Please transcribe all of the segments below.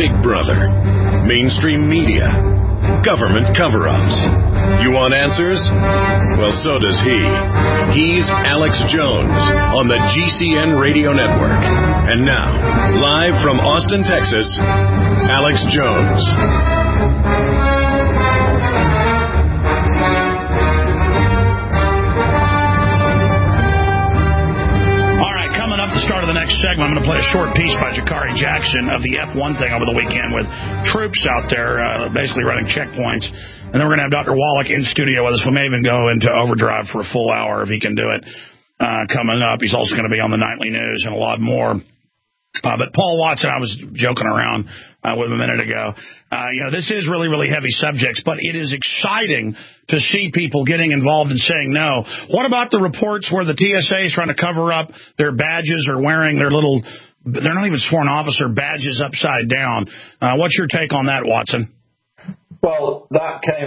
Big Brother, mainstream media, government cover-ups. You want answers? Well, so does he. He's Alex Jones on the GCN Radio Network. And now, live from Austin, Texas, Alex Jones. Start of the next segment, I'm going to play a short piece by Jakari Jackson of the F1 thing over the weekend with troops out there basically running checkpoints. And then we're going to have Dr. Wallach in studio with us. We may even go into overdrive for a full hour if he can do it coming up. He's also going to be on the nightly news and a lot more. But Paul Watson, I was joking around with him a minute ago. This is really, really heavy subjects, but it is exciting to see people getting involved and saying no. What about the reports where the TSA is trying to cover up their badges or wearing their little, they're not even sworn officer badges upside down? What's your take on that, Watson? Well, that came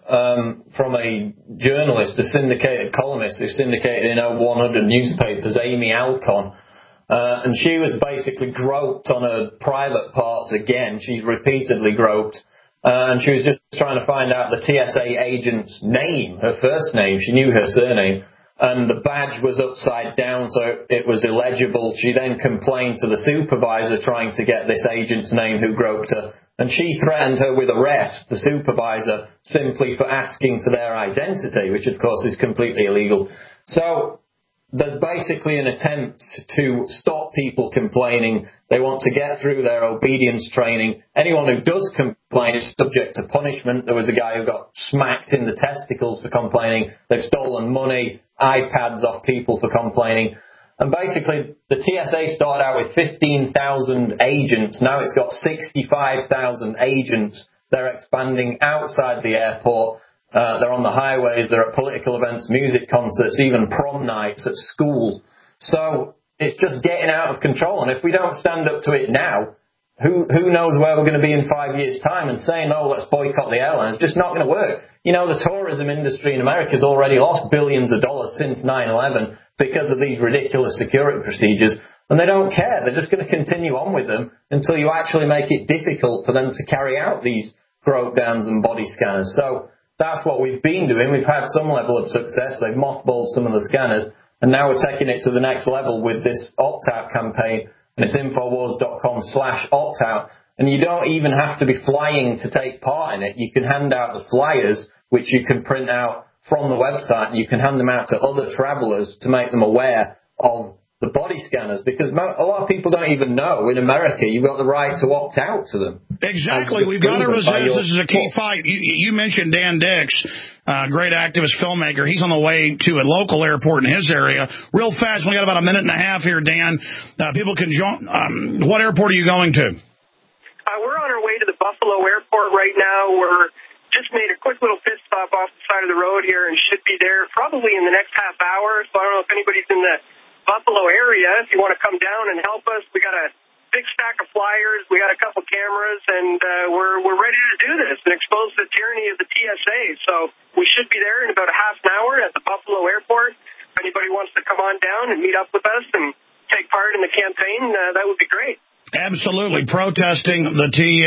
out from a journalist, a syndicated columnist who syndicated in over 100 newspapers, Amy Alcon. And she was basically groped on her private parts again. She's repeatedly groped. And she was just trying to find out the TSA agent's name, her first name. She knew her surname. And the badge was upside down, so it was illegible. She then complained to the supervisor trying to get this agent's name who groped her. And she threatened her with arrest, the supervisor, simply for asking for their identity, which, of course, is completely illegal. So there's basically an attempt to stop people complaining. They want to get through their obedience training. Anyone who does complain is subject to punishment. There was a guy who got smacked in the testicles for complaining. They've stolen money, iPads off people for complaining. And basically, the TSA started out with 15,000 agents. Now it's got 65,000 agents. They're expanding outside the airport. They're on the highways, they're at political events, music concerts, even prom nights at school. So it's just getting out of control. And if we don't stand up to it now, who knows where we're going to be in 5 years' time? And saying, oh, let's boycott the airlines, just not going to work. You know, the tourism industry in America has already lost billions of dollars since 9/11 because of these ridiculous security procedures. And they don't care. They're just going to continue on with them until you actually make it difficult for them to carry out these grope downs and body scanners. So that's what we've been doing. We've had some level of success. They've mothballed some of the scanners. And now we're taking it to the next level with this opt-out campaign. And it's Infowars.com/opt-out. And you don't even have to be flying to take part in it. You can hand out the flyers, which you can print out from the website. And you can hand them out to other travelers to make them aware of the body scanners, because a lot of people don't even know in America you've got the right to opt out to them. Exactly. We've got to resist. This is a key fight. You mentioned Dan Dix, great activist filmmaker. He's on the way to a local airport in his area. Real fast, we got about a minute and a half here, Dan. People can join. What airport are you going to? We're on our way to the Buffalo Airport right now. We're just made a quick little pit stop off the side of the road here and should be there probably in the next half hour. So I don't know if anybody's in the Buffalo area. If you want to come down and help us, we got a big stack of flyers, we got a couple cameras, and we're ready to do this and expose the tyranny of the TSA. So we should be there in about a half an hour at the Buffalo Airport. If anybody wants to come on down and meet up with us and take part in the campaign, that would be great. Absolutely. Protesting the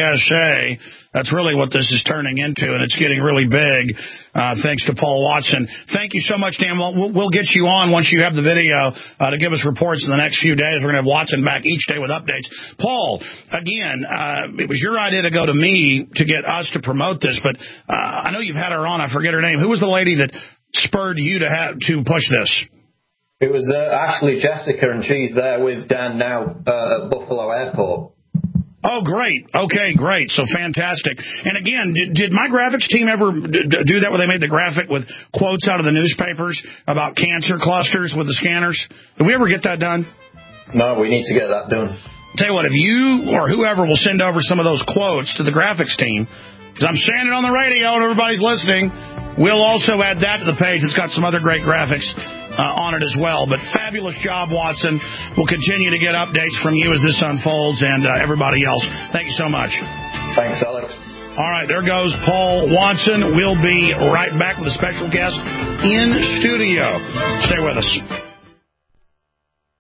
TSA. That's really what this is turning into, and it's getting really big, thanks to Paul Watson. Thank you so much, Dan. We'll get you on once you have the video to give us reports in the next few days. We're going to have Watson back each day with updates. Paul, again, it was your idea to go to me to get us to promote this, but I know you've had her on. I forget her name. Who was the lady that spurred you to push this? It was Ashley Jessica, and she's there with Dan now at Buffalo Airport. Oh, great. Okay, great. So fantastic. And again, did my graphics team ever do that where they made the graphic with quotes out of the newspapers about cancer clusters with the scanners? Did we ever get that done? No, we need to get that done. Tell you what, if you or whoever will send over some of those quotes to the graphics team, because I'm saying it on the radio and everybody's listening, we'll also add that to the page. It's got some other great graphics on it as well. But fabulous job, Watson. We'll continue to get updates from you as this unfolds and everybody else. Thank you so much. Thanks, Alex. All right, there goes Paul Watson. We'll be right back with a special guest in studio. Stay with us.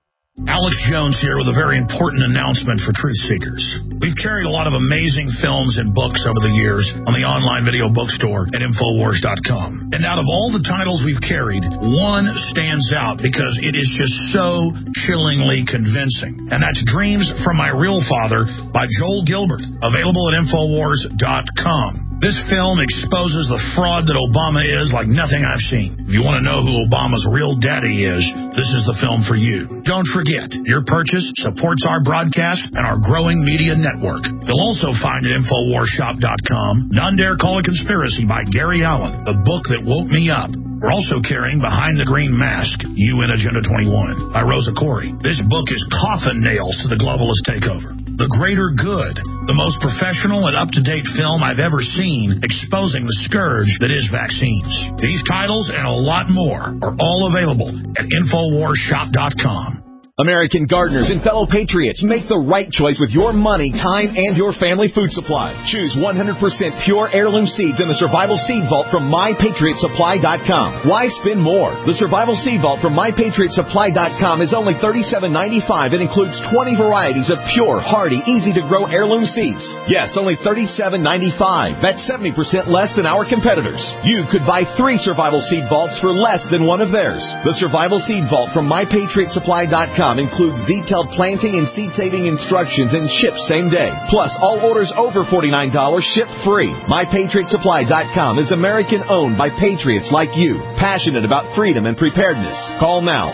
Alex Jones here with a very important announcement for truth seekers. We've carried a lot of amazing films and books over the years on the online video bookstore at Infowars.com. And out of all the titles we've carried, one stands out because it is just so chillingly convincing. And that's Dreams from My Real Father by Joel Gilbert, available at Infowars.com. This film exposes the fraud that Obama is like nothing I've seen. If you want to know who Obama's real daddy is, this is the film for you. Don't forget, your purchase supports our broadcast and our growing media network. You'll also find at InfoWarsShop.com None Dare Call a Conspiracy by Gary Allen, the book that woke me up. We're also carrying Behind the Green Mask, UN Agenda 21 by Rosa Corey. This book is coffin nails to the globalist takeover. The Greater Good, the most professional and up-to-date film I've ever seen exposing the scourge that is vaccines. These titles and a lot more are all available at InfoWarsShop.com. American gardeners and fellow patriots, make the right choice with your money, time, and your family food supply. Choose 100% pure heirloom seeds in the Survival Seed Vault from MyPatriotSupply.com. Why spend more? The Survival Seed Vault from MyPatriotSupply.com is only $37.95 and includes 20 varieties of pure, hardy, easy-to-grow heirloom seeds. Yes, only $37.95. That's 70% less than our competitors. You could buy 3 Survival Seed Vaults for less than one of theirs. The Survival Seed Vault from MyPatriotSupply.com includes detailed planting and seed-saving instructions and ships same day. Plus, all orders over $49 ship free. MyPatriotSupply.com is American-owned by patriots like you, passionate about freedom and preparedness. Call now,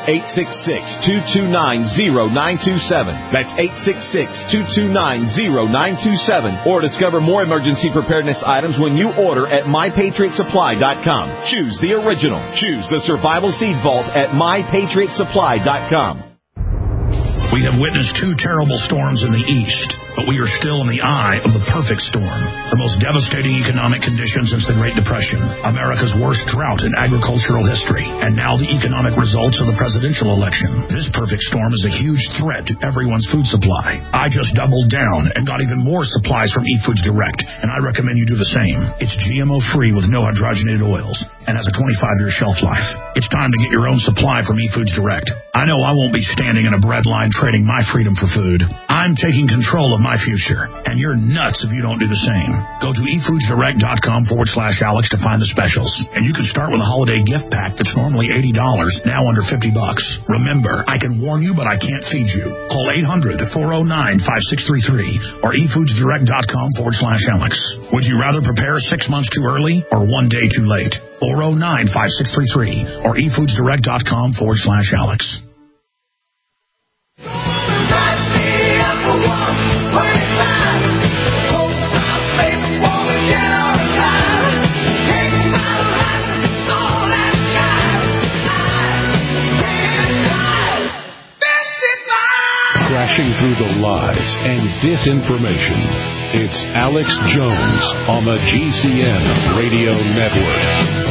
866-229-0927. That's 866-229-0927. Or discover more emergency preparedness items when you order at MyPatriotSupply.com. Choose the original. Choose the Survival Seed Vault at MyPatriotSupply.com. We have witnessed 2 terrible storms in the east, but we are still in the eye of the perfect storm. The most devastating economic conditions since the Great Depression, America's worst drought in agricultural history, and now the economic results of the presidential election. This perfect storm is a huge threat to everyone's food supply. I just doubled down and got even more supplies from eFoods Direct, and I recommend you do the same. It's GMO-free with no hydrogenated oils and has a 25-year shelf life. It's time to get your own supply from eFoods Direct. I know I won't be standing in a bread line trading my freedom for food. I'm taking control of my future, and you're nuts if you don't do the same. Go to eFoodsDirect.com/Alex to find the specials, and you can start with a holiday gift pack that's normally $80, now under $50. Remember, I can warn you, but I can't feed you. Call 800-409-5633 or eFoodsDirect.com/Alex. Would you rather prepare 6 months too early or 1 day too late? 409-5633 or eFoodsDirect.com/Alex. Crashing through the lies and disinformation. It's Alex Jones on the GCN Radio Network.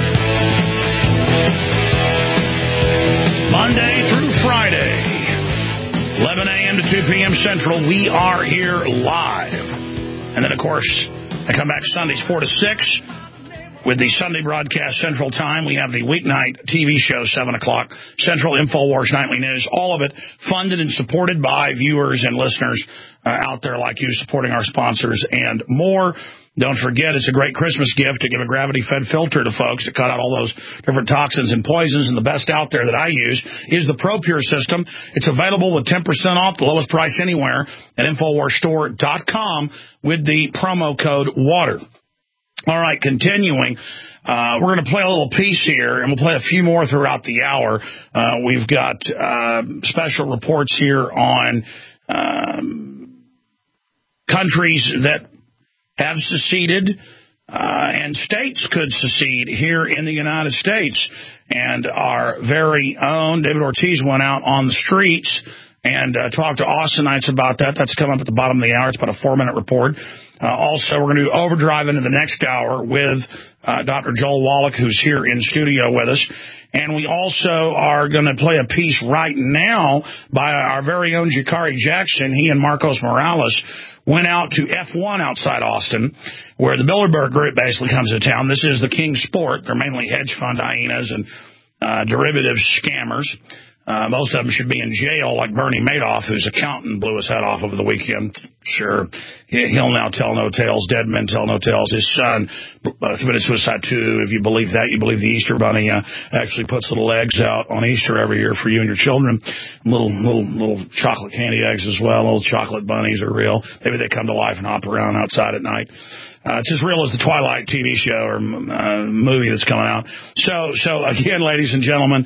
Monday through Friday, 11 a.m. to 2 p.m. Central, we are here live. And then, of course, I come back Sundays 4 to 6 with the Sunday broadcast Central Time. We have the weeknight TV show, 7 o'clock, Central InfoWars Nightly News. All of it funded and supported by viewers and listeners out there like you, supporting our sponsors and more. Don't forget, it's a great Christmas gift to give a gravity-fed filter to folks to cut out all those different toxins and poisons. And the best out there that I use is the ProPure system. It's available with 10% off, the lowest price anywhere, at InfoWarsStore.com with the promo code WATER. All right, continuing. We're going to play a little piece here, and we'll play a few more throughout the hour. We've got special reports here on countries that have seceded, and states could secede here in the United States. And our very own David Ortiz went out on the streets and talked to Austinites about that. That's come up at the bottom of the hour. It's about a 4-minute report. Also, we're going to do Overdrive into the next hour with Dr. Joel Wallach, who's here in studio with us. And we also are going to play a piece right now by our very own Jakari Jackson. He and Marcos Morales went out to F1 outside Austin, where the Bilderberg Group basically comes to town. This is the king sport. They're mainly hedge fund hyenas and derivative scammers. Most of them should be in jail, like Bernie Madoff, whose accountant blew his head off over the weekend. Sure, he'll now tell no tales. Dead men tell no tales. His son committed suicide, too. If you believe that, you believe the Easter Bunny actually puts little eggs out on Easter every year for you and your children. Little chocolate candy eggs as well. Little chocolate bunnies are real. Maybe they come to life and hop around outside at night. It's as real as the Twilight TV show or movie that's coming out. So again, ladies and gentlemen,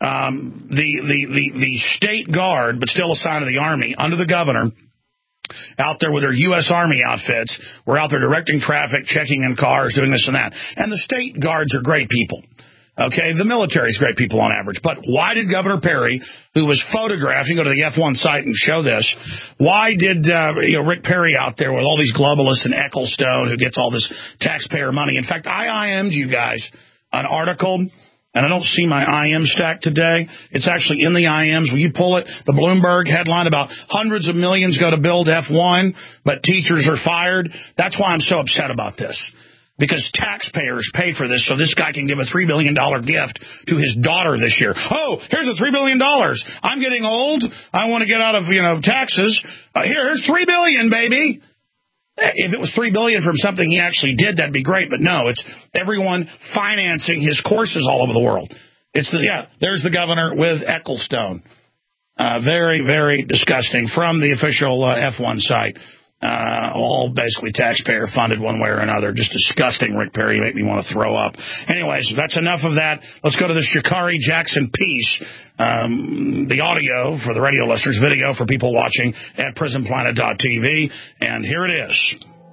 the state guard, but still a sign of the Army, under the governor, out there with their U.S. Army outfits, were out there directing traffic, checking in cars, doing this and that. And the state guards are great people. Okay, the military is great people on average. But why did Governor Perry, who was photographed, you can go to the F1 site and show this, why did Rick Perry out there with all these globalists and Ecclestone who gets all this taxpayer money? In fact, I IM'd you guys an article, and I don't see my IM stack today. It's actually in the IMs. Will you pull it? The Bloomberg headline about hundreds of millions go to build F1, but teachers are fired. That's why I'm so upset about this. Because taxpayers pay for this, so this guy can give a $3 billion gift to his daughter this year. Oh, here's a $3 billion. I'm getting old. I want to get out of, taxes. Here's $3 billion, baby. If it was $3 billion from something he actually did, that'd be great. But no, it's everyone financing his courses all over the world. There's the governor with Ecclestone. Very, very disgusting from the official F1 site. All basically taxpayer funded one way or another. Just disgusting, Rick Perry. You make me want to throw up. Anyways, that's enough of that. Let's go to the Sha'Carri Jackson piece. The audio for the radio listeners, video for people watching at prisonplanet.tv. And here it is.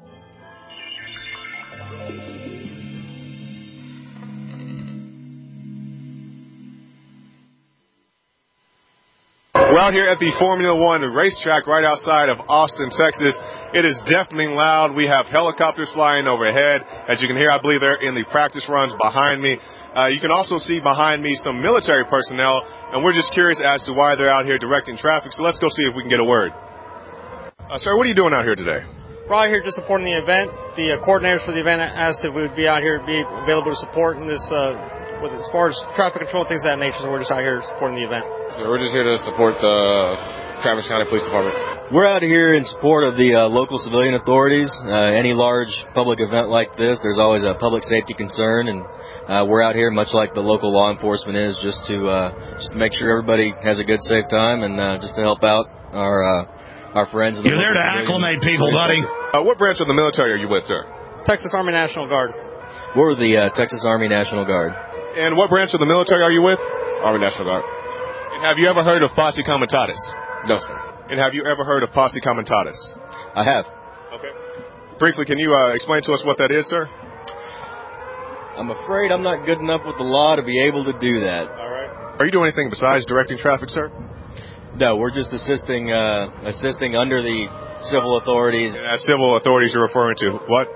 We're out here at the Formula One racetrack right outside of Austin, Texas. It is deafening loud. We have helicopters flying overhead. As you can hear, I believe they're in the practice runs behind me. You can also see behind me some military personnel, and we're just curious as to why they're out here directing traffic. So let's go see if we can get a word. Sir, what are you doing out here today? We're out here just supporting the event. The coordinators for the event asked if we would be out here, be available to support in this as far as traffic control and things of that nature, so we're just out here supporting the event. So we're just here to support the Travis County Police Department. We're out here in support of the local civilian authorities. Any large public event like this, there's always a public safety concern, and we're out here much like the local law enforcement is, just to make sure everybody has a good, safe time, and just to help out our friends. You're there to acclimate people, buddy. What branch of the military are you with, sir? Texas Army National Guard. We're the Texas Army National Guard. And what branch of the military are you with? Army National Guard. And have you ever heard of Posse Comitatus? No, sir. And have you ever heard of Posse Comitatus? I have. Okay. Briefly, can you explain to us what that is, sir? I'm afraid I'm not good enough with the law to be able to do that. All right. Are you doing anything besides directing traffic, sir? No, we're just assisting under the civil authorities. And as civil authorities you're referring to what?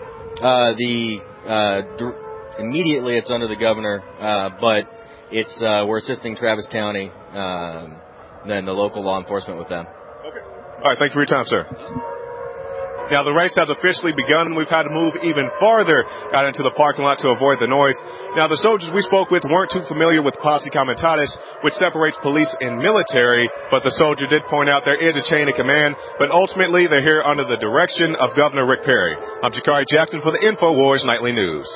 Immediately it's under the governor, but it's we're assisting Travis County, then the local law enforcement with them. Okay. All right, thank you for your time, sir. Now, the race has officially begun. We've had to move even farther out into the parking lot to avoid the noise. Now, the soldiers we spoke with weren't too familiar with Posse Comitatus, which separates police and military, but the soldier did point out there is a chain of command, but ultimately they're here under the direction of Governor Rick Perry. I'm Sha'Carri Jackson for the InfoWars Nightly News.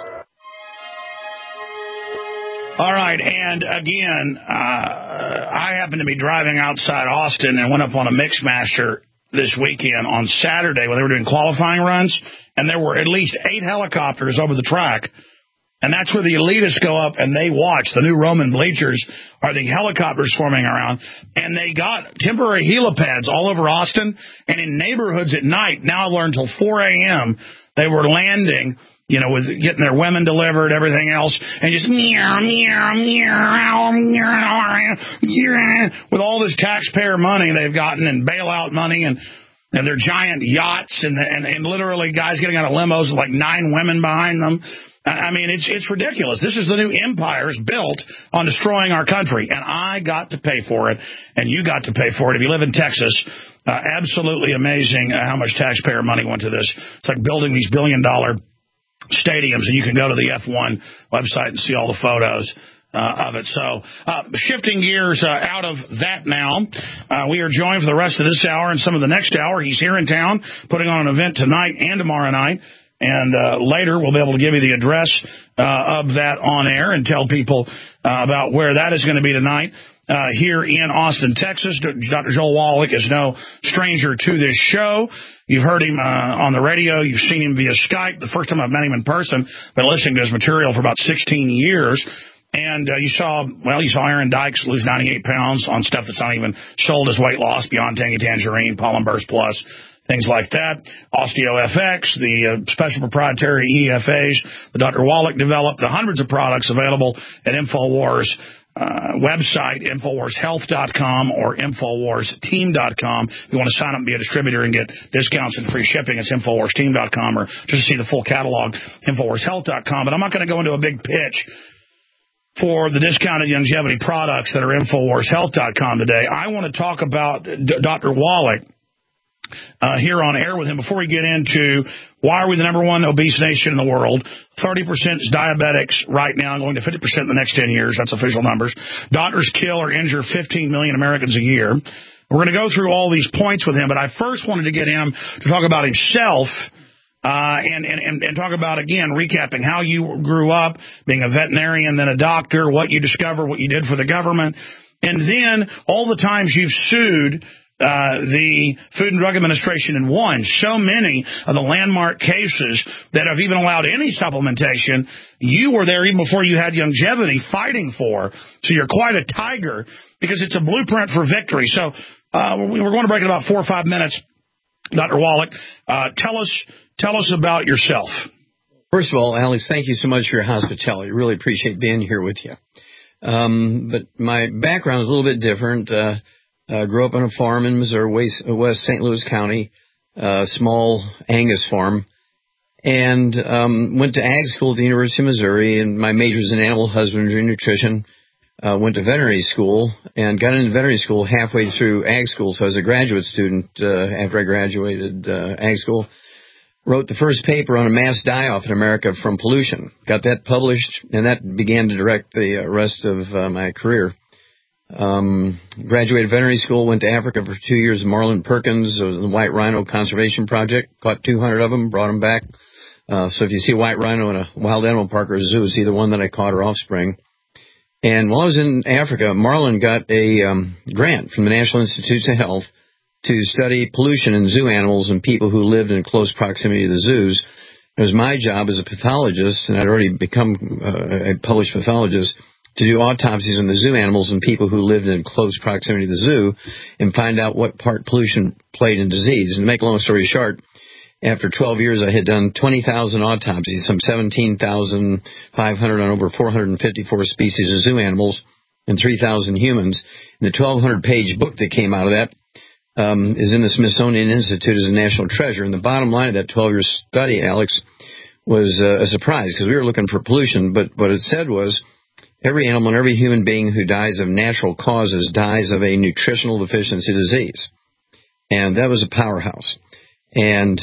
All right, and again, I happened to be driving outside Austin and went up on a Mixmaster this weekend on Saturday when they were doing qualifying runs, and there were at least 8 helicopters over the track, and that's where the elitists go up and they watch. The new Roman bleachers are the helicopters swarming around, and they got temporary helipads all over Austin, and in neighborhoods at night, now I've learned until 4 a.m., they were landing, with getting their women delivered, everything else, and just meow, meow, meow, meow, with all this taxpayer money they've gotten and bailout money and their giant yachts and literally guys getting out of limos with like 9 women behind them. I mean, it's ridiculous. This is the new empires built on destroying our country, and I got to pay for it, and you got to pay for it. If you live in Texas, absolutely amazing how much taxpayer money went to this. It's like building these $1 billion stadiums, and you can go to the F1 website and see all the photos. of it. So shifting gears out of that now, we are joined for the rest of this hour and some of the next hour. He's here in town putting on an event tonight and tomorrow night. And later we'll be able to give you the address of that on air and tell people about where that is going to be tonight. Here in Austin, Texas. Dr. Joel Wallach is no stranger to this show. You've heard him on the radio. You've seen him via Skype. The first time I've met him in person, been listening to his material for about 16 years. And you saw Aaron Dykes lose 98 pounds on stuff that's not even sold as weight loss, beyond Tangy Tangerine, Pollen Burst Plus, things like that. OsteoFX, the special proprietary EFAs that Dr. Wallach developed, the hundreds of products available at InfoWars website, InfoWarsHealth.com or InfoWarsTeam.com. If you want to sign up and be a distributor and get discounts and free shipping, it's InfoWarsTeam.com, or just to see the full catalog, InfoWarsHealth.com. But I'm not going to go into a big pitch for the discounted longevity products that are InfoWarsHealth.com today. I want to talk about Dr. Wallach here on air with him before we get into why are we the number one obese nation in the world. 30% is diabetics right now, going to 50% in the next 10 years. That's official numbers. Doctors kill or injure 15 million Americans a year. We're going to go through all these points with him, but I first wanted to get him to talk about himself and talk about, again, recapping how you grew up, being a veterinarian, then a doctor, what you discovered, what you did for the government, and then all the times you've sued the Food and Drug Administration and won. So many of the landmark cases that have even allowed any supplementation, you were there even before you had longevity fighting for. So you're quite a tiger because it's a blueprint for victory. So we're going to break in about 4 or 5 minutes. Dr. Wallach, tell us about yourself. First of all, Alex, thank you so much for your hospitality. Really appreciate being here with you. But my background is a little bit different. Grew up on a farm in Missouri, West St. Louis County, small Angus farm, and went to ag school at the University of Missouri, and my major is in animal husbandry and nutrition. Went to veterinary school and got into veterinary school halfway through ag school, so I was a graduate student after I graduated ag school. Wrote the first paper on a mass die-off in America from pollution. Got that published, and that began to direct the rest of my career. Graduated veterinary school, went to Africa for 2 years. Marlin Perkins, it was the White Rhino Conservation Project. Caught 200 of them, brought them back. So if you see a white rhino in a wild animal park or a zoo, it's either one that I caught or offspring. And while I was in Africa, Marlin got a grant from the National Institutes of Health to study pollution in zoo animals and people who lived in close proximity to the zoos. It was my job as a pathologist, and I'd already become a published pathologist, to do autopsies on the zoo animals and people who lived in close proximity to the zoo and find out what part pollution played in disease. And to make a long story short, after 12 years, I had done 20,000 autopsies, some 17,500 on over 454 species of zoo animals and 3,000 humans. And the 1,200-page book that came out of that is in the Smithsonian Institute as a national treasure. And the bottom line of that 12-year study, Alex, was a surprise because we were looking for pollution. But what it said was, every animal and every human being who dies of natural causes dies of a nutritional deficiency disease. And that was a powerhouse. And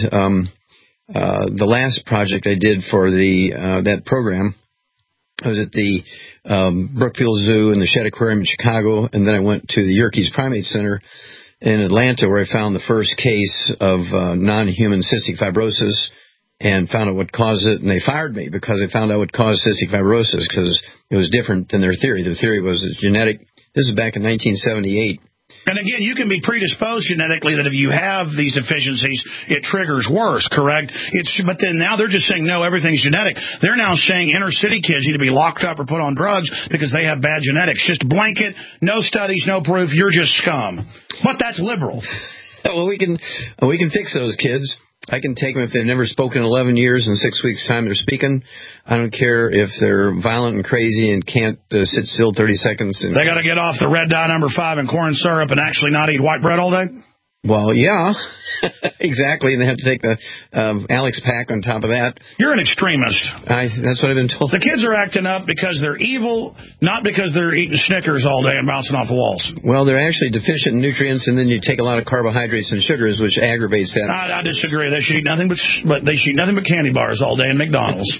the last project I did for that program, I was at the Brookfield Zoo and the Shedd Aquarium in Chicago, and then I went to the Yerkes Primate Center in Atlanta, where I found the first case of non-human cystic fibrosis and found out what caused it, and they fired me because they found out what caused cystic fibrosis because it was different than their theory. Their theory was it's genetic. This is back in 1978. And again, you can be predisposed genetically that if you have these deficiencies, it triggers worse, correct? But then now they're just saying, no, everything's genetic. They're now saying inner city kids need to be locked up or put on drugs because they have bad genetics. Just blanket, no studies, no proof, you're just scum. But that's liberal. Well, we can fix those kids. I can take them if they've never spoken in 11 years. In 6 weeks' time, they're speaking. I don't care if they're violent and crazy and can't sit still 30 seconds. They got to get off the red dye number 5 and corn syrup and actually not eat white bread all day? Well, yeah. Exactly, and they have to take the Alex pack on top of that. You're an extremist. That's what I've been told. The kids are acting up because they're evil, not because they're eating Snickers all day and bouncing off the walls. Well, they're actually deficient in nutrients, and then you take a lot of carbohydrates and sugars, which aggravates that. I disagree. They should eat nothing but candy bars all day in McDonald's.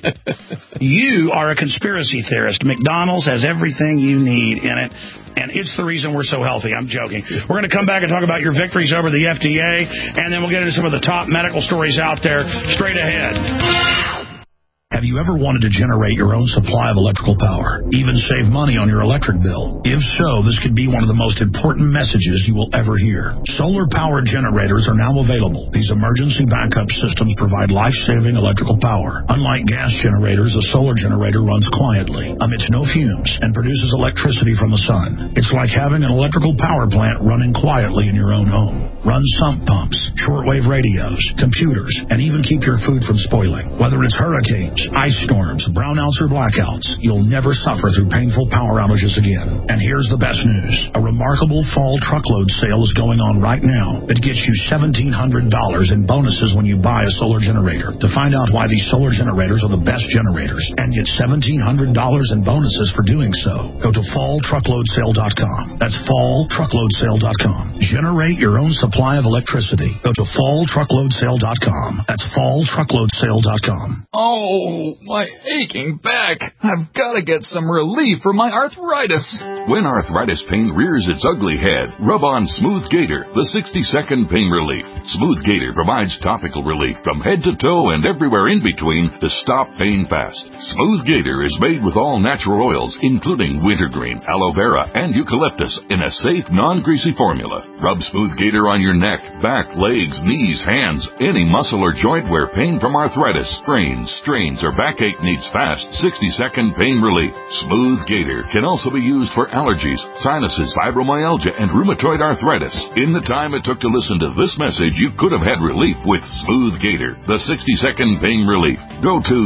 You are a conspiracy theorist. McDonald's has everything you need in it, and it's the reason we're so healthy. I'm joking. We're going to come back and talk about your victories over the FDA, and then we'll get into some of the top medical stories out there straight ahead. Have you ever wanted to generate your own supply of electrical power, even save money on your electric bill? If so, this could be one of the most important messages you will ever hear. Solar-powered generators are now available. These emergency backup systems provide life-saving electrical power. Unlike gas generators, a solar generator runs quietly, emits no fumes, and produces electricity from the sun. It's like having an electrical power plant running quietly in your own home. Run sump pumps, shortwave radios, computers, and even keep your food from spoiling. Whether it's hurricanes, ice storms, brownouts, or blackouts, you'll never suffer through painful power outages again. And here's the best news. A remarkable fall truckload sale is going on right now that gets you $1,700 in bonuses when you buy a solar generator. To find out why these solar generators are the best generators and get $1,700 in bonuses for doing so, go to falltruckloadsale.com. That's falltruckloadsale.com. Generate your own supply of electricity. Go to falltruckloadsale.com. That's falltruckloadsale.com. Oh, my aching back. I've got to get some relief for my arthritis. When arthritis pain rears its ugly head, rub on Smooth Gator, the 60-second pain relief. Smooth Gator provides topical relief from head to toe and everywhere in between to stop pain fast. Smooth Gator is made with all natural oils, including wintergreen, aloe vera, and eucalyptus in a safe, non-greasy formula. Rub Smooth Gator on your neck, back, legs, knees, hands, any muscle or joint where pain from arthritis, sprains, strains, or backache needs fast 60-second pain relief. Smooth Gator can also be used for allergies, sinuses, fibromyalgia, and rheumatoid arthritis. In the time it took to listen to this message, you could have had relief with Smooth Gator, the 60-second pain relief. Go to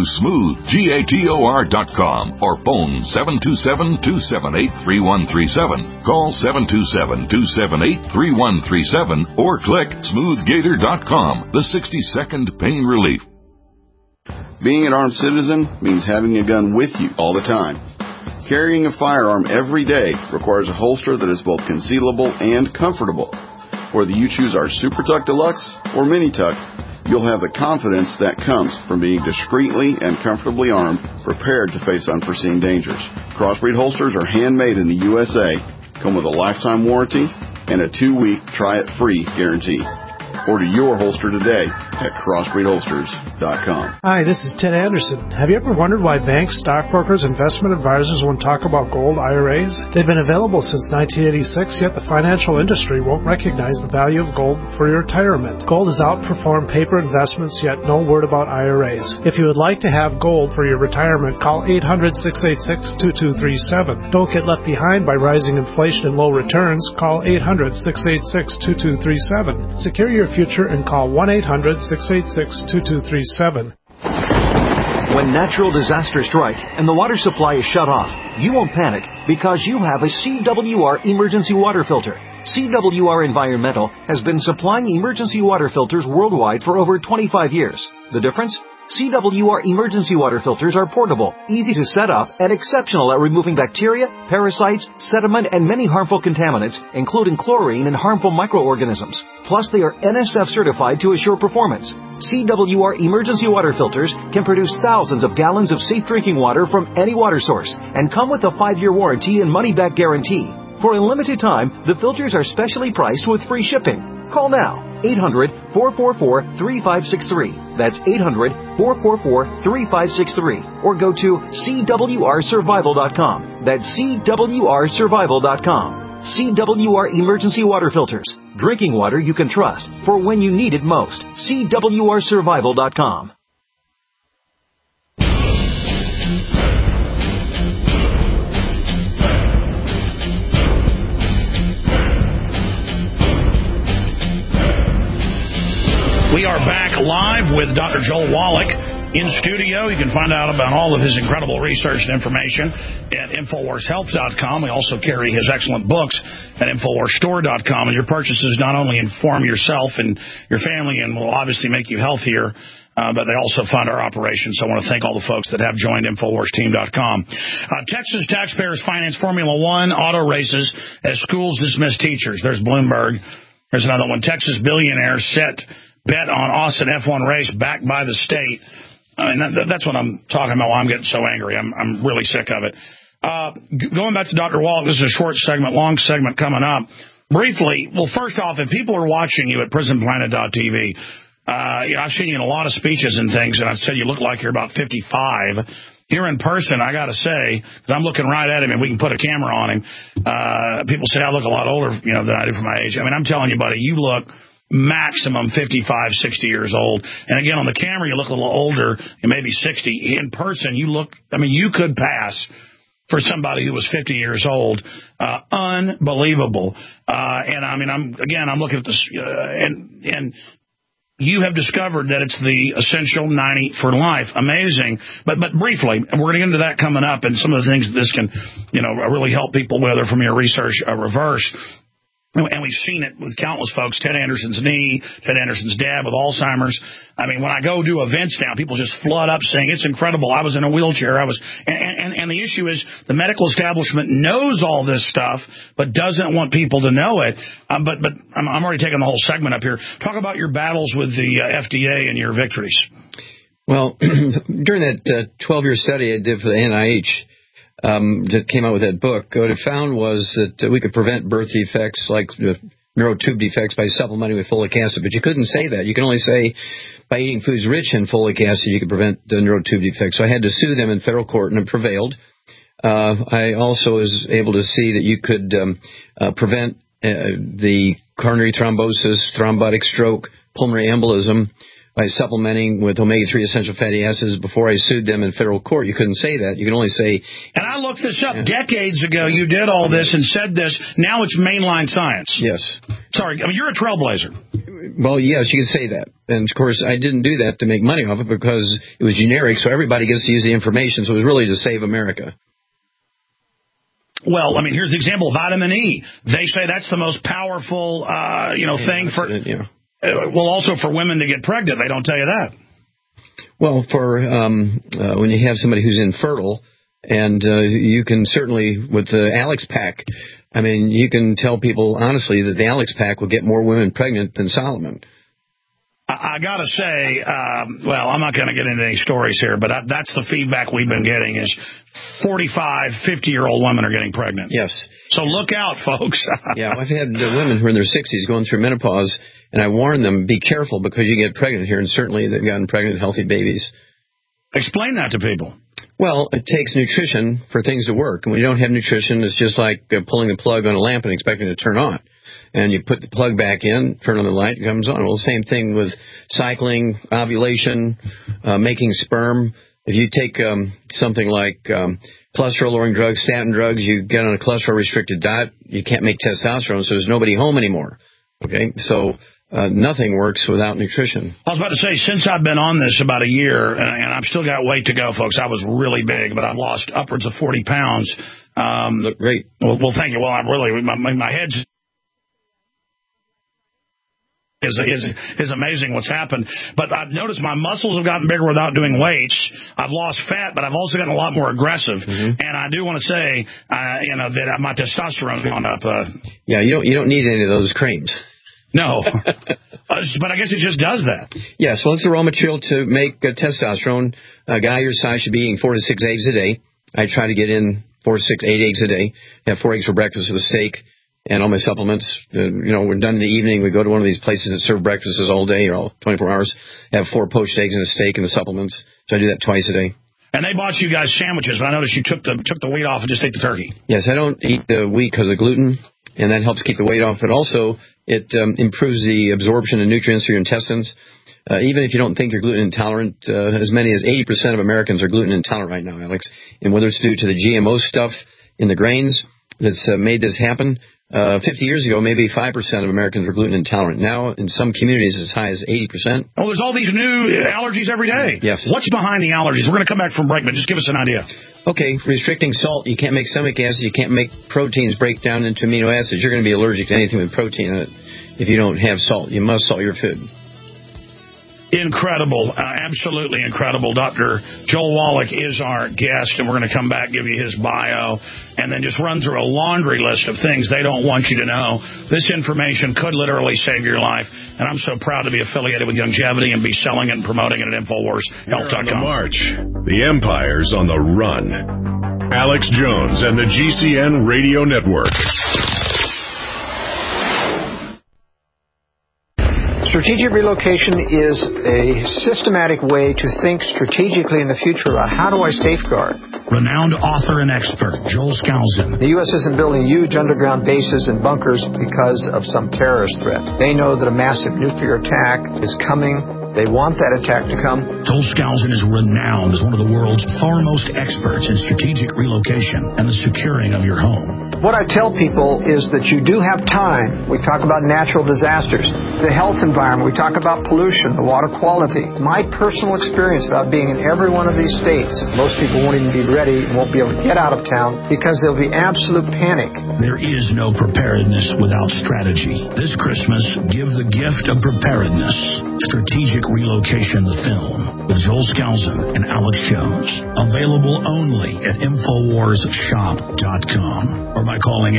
smoothgator.com or phone 727-278-3137. Call 727-278-3137 or click smoothgator.com, the 60-second pain relief. Being an armed citizen means having a gun with you all the time. Carrying a firearm every day requires a holster that is both concealable and comfortable. Whether you choose our Super Tuck Deluxe or Mini Tuck, you'll have the confidence that comes from being discreetly and comfortably armed, prepared to face unforeseen dangers. Crossbreed holsters are handmade in the USA, come with a lifetime warranty, and a 2-week try-it-free guarantee. Order your holster today at crossbreedholsters.com. Hi, this is Ted Anderson. Have you ever wondered why banks, stockbrokers, investment advisors won't talk about gold IRAs? They've been available since 1986, yet the financial industry won't recognize the value of gold for your retirement. Gold has outperformed paper investments, yet no word about IRAs. If you would like to have gold for your retirement, call 800-686-2237. Don't get left behind by rising inflation and low returns. Call 800-686-2237. Secure your future and call 1-800-686-2237. When natural disasters strike and the water supply is shut off, you won't panic because you have a CWR emergency water filter. CWR Environmental has been supplying emergency water filters worldwide for over 25 years. The difference? CWR emergency water filters are portable, easy to set up, and exceptional at removing bacteria, parasites, sediment, and many harmful contaminants, including chlorine and harmful microorganisms. Plus, they are NSF certified to assure performance. CWR emergency water filters can produce thousands of gallons of safe drinking water from any water source and come with a 5-year warranty and money-back guarantee. For a limited time, the filters are specially priced with free shipping. Call now. 800-444-3563. That's 800-444-3563. Or go to CWRsurvival.com. That's CWRsurvival.com. CWR Emergency Water Filters. Drinking water you can trust for when you need it most. CWRsurvival.com. We are back live with Dr. Joel Wallach in studio. You can find out about all of his incredible research and information at InfoWarsHealth.com. We also carry his excellent books at InfoWarsStore.com. And your purchases not only inform yourself and your family and will obviously make you healthier, but they also fund our operation. So I want to thank all the folks that have joined InfoWarsTeam.com. Texas taxpayers finance Formula One auto races as schools dismiss teachers. There's Bloomberg. There's another one. Texas billionaires set bet on Austin F1 race backed by the state. I mean, that's what I'm talking about. Why I'm getting so angry. I'm really sick of it. Going back to Dr. Wallach, this is a short segment, long segment coming up. Briefly, well, first off, if people are watching you at PrisonPlanet.tv, I've seen you in a lot of speeches and things, and I've said you look like you're about 55. Here in person, I got to say, because I'm looking right at him, and we can put a camera on him, people say I look a lot older, than I do for my age. I mean, I'm telling you, buddy, you look maximum 55, 60 years old. And again, on the camera, you look a little older, and maybe 60. In person, you look, you could pass for somebody who was 50 years old. Unbelievable. And I'm looking at this, and you have discovered that it's the essential 90 for life. Amazing. But briefly, and we're going to get into that coming up and some of the things that this can, really help people, whether from your research reverse. And we've seen it with countless folks, Ted Anderson's knee, Ted Anderson's dad with Alzheimer's. I mean, when I go do events now, people just flood up saying, it's incredible. I was in a wheelchair. And the issue is the medical establishment knows all this stuff, but doesn't want people to know it. But I'm already taking the whole segment up here. Talk about your battles with the FDA and your victories. Well, during that 12-year study I did for the NIH, that came out with that book, what it found was that we could prevent birth defects like neurotube defects by supplementing with folic acid, but you couldn't say that. You can only say by eating foods rich in folic acid you could prevent the neurotube defects. So I had to sue them in federal court, and it prevailed. I also was able to see that you could prevent the coronary thrombosis, thrombotic stroke, pulmonary embolism by supplementing with omega-3 essential fatty acids. Before I sued them in federal court, you couldn't say that. You can only say... And I looked this up. Decades ago, you did all this and said this. Now it's mainline science. Yes. Sorry, you're a trailblazer. Well, yes, you can say that. And, of course, I didn't do that to make money off it because it was generic, so everybody gets to use the information. So it was really to save America. Well, here's the example. Vitamin E. They say that's the most powerful, thing for... Well, also for women to get pregnant, they don't tell you that. Well, for when you have somebody who's infertile, and you can certainly, with the Alex Pack, you can tell people honestly that the Alex Pack will get more women pregnant than Solomon. I got to say, I'm not going to get into any stories here, but that's the feedback we've been getting is 45, 50-year-old women are getting pregnant. Yes. So look out, folks. Yeah, I've had women who are in their 60s going through menopause, and I warn them, be careful because you get pregnant here, and certainly they've gotten pregnant healthy babies. Explain that to people. Well, it takes nutrition for things to work. And when you don't have nutrition, it's just like pulling the plug on a lamp and expecting it to turn on. And you put the plug back in, turn on the light, it comes on. Well, the same thing with cycling, ovulation, making sperm. If you take something like cholesterol-lowering drugs, statin drugs, you get on a cholesterol-restricted diet, you can't make testosterone, so there's nobody home anymore. Okay, so nothing works without nutrition. I was about to say, since I've been on this about a year, and I've still got weight to go, folks. I was really big, but I've lost upwards of 40 pounds. Look great. Well, thank you. Well, I'm really, my head's is amazing what's happened. But I've noticed my muscles have gotten bigger without doing weights. I've lost fat, but I've also gotten a lot more aggressive. Mm-hmm. And I do want to say, that my testosterone's gone up. Yeah, you don't need any of those creams. No, but I guess it just does that. Yes, well, it's the raw material to make testosterone. A guy your size should be eating 4 to 6 eggs a day. I try to get in 4, 6, 8 eggs a day. Have 4 eggs for breakfast with a steak and all my supplements. We're done in the evening. We go to one of these places that serve breakfasts all day or all 24 hours. Have 4 poached eggs and a steak and the supplements. So I do that twice a day. And they bought you guys sandwiches, but I noticed you took the weight off and just ate the turkey. Yes, I don't eat the wheat because of gluten, and that helps keep the weight off. But also, it improves the absorption of nutrients through your intestines. Even if you don't think you're gluten intolerant, as many as 80% of Americans are gluten intolerant right now, Alex. And whether it's due to the GMO stuff in the grains that's made this happen, 50 years ago, maybe 5% of Americans were gluten intolerant. Now, in some communities, as high as 80%. Oh, there's all these new allergies every day. Yes. What's behind the allergies? We're going to come back from break, but just give us an idea. Okay, restricting salt. You can't make stomach acid. You can't make proteins break down into amino acids. You're going to be allergic to anything with protein in it if you don't have salt. You must salt your food. Incredible. Absolutely incredible. Dr. Joel Wallach is our guest, and we're going to come back, give you his bio, and then just run through a laundry list of things they don't want you to know. This information could literally save your life, and I'm so proud to be affiliated with Youngevity and be selling it and promoting it at InfoWarsHealth.com. On the march. The empire's on the run. Alex Jones and the GCN Radio Network. Strategic relocation is a systematic way to think strategically in the future about how do I safeguard. Renowned author and expert, Joel Skousen. The U.S. isn't building huge underground bases and bunkers because of some terrorist threat. They know that a massive nuclear attack is coming. They want that attack to come. Joel Skousen is renowned as one of the world's foremost experts in strategic relocation and the securing of your home. What I tell people is that you do have time. We talk about natural disasters, the health environment. We talk about pollution, the water quality. My personal experience about being in every one of these states, most people won't even be ready and won't be able to get out of town because there'll be absolute panic. There is no preparedness without strategy. This Christmas, give the gift of preparedness. Strategic Relocation, the film, with Joel Skousen and Alex Jones. Available only at InfoWarsShop.com or by calling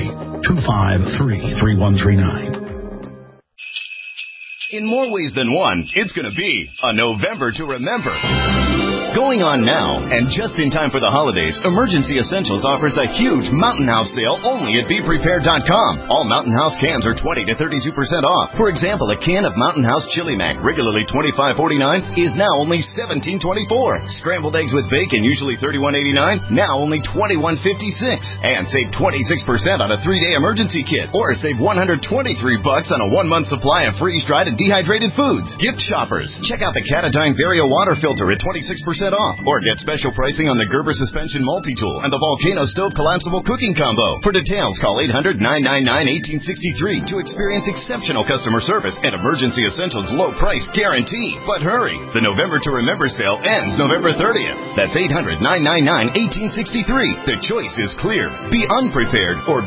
888-253-3139. In more ways than one, it's going to be a November to remember. Going on now, and just in time for the holidays, Emergency Essentials offers a huge Mountain House sale only at BePrepared.com. All Mountain House cans are 20 to 32% off. For example, a can of Mountain House Chili Mac, regularly $25.49, is now only $17.24. Scrambled eggs with bacon, usually $31.89, now only $21.56. And save 26% on a 3-day emergency kit, or save $123 on a 1-month supply of freeze-dried and dehydrated foods. Gift shoppers, check out the Katadyn Vario water filter at 26% off, or get special pricing on the Gerber suspension multi-tool and the Volcano stove collapsible cooking combo. For details, call 800-999-1863 to experience exceptional customer service and Emergency Essentials low price guarantee. But hurry, the November to Remember sale ends November 30th. That's 800-999-1863. The choice is clear. Be unprepared or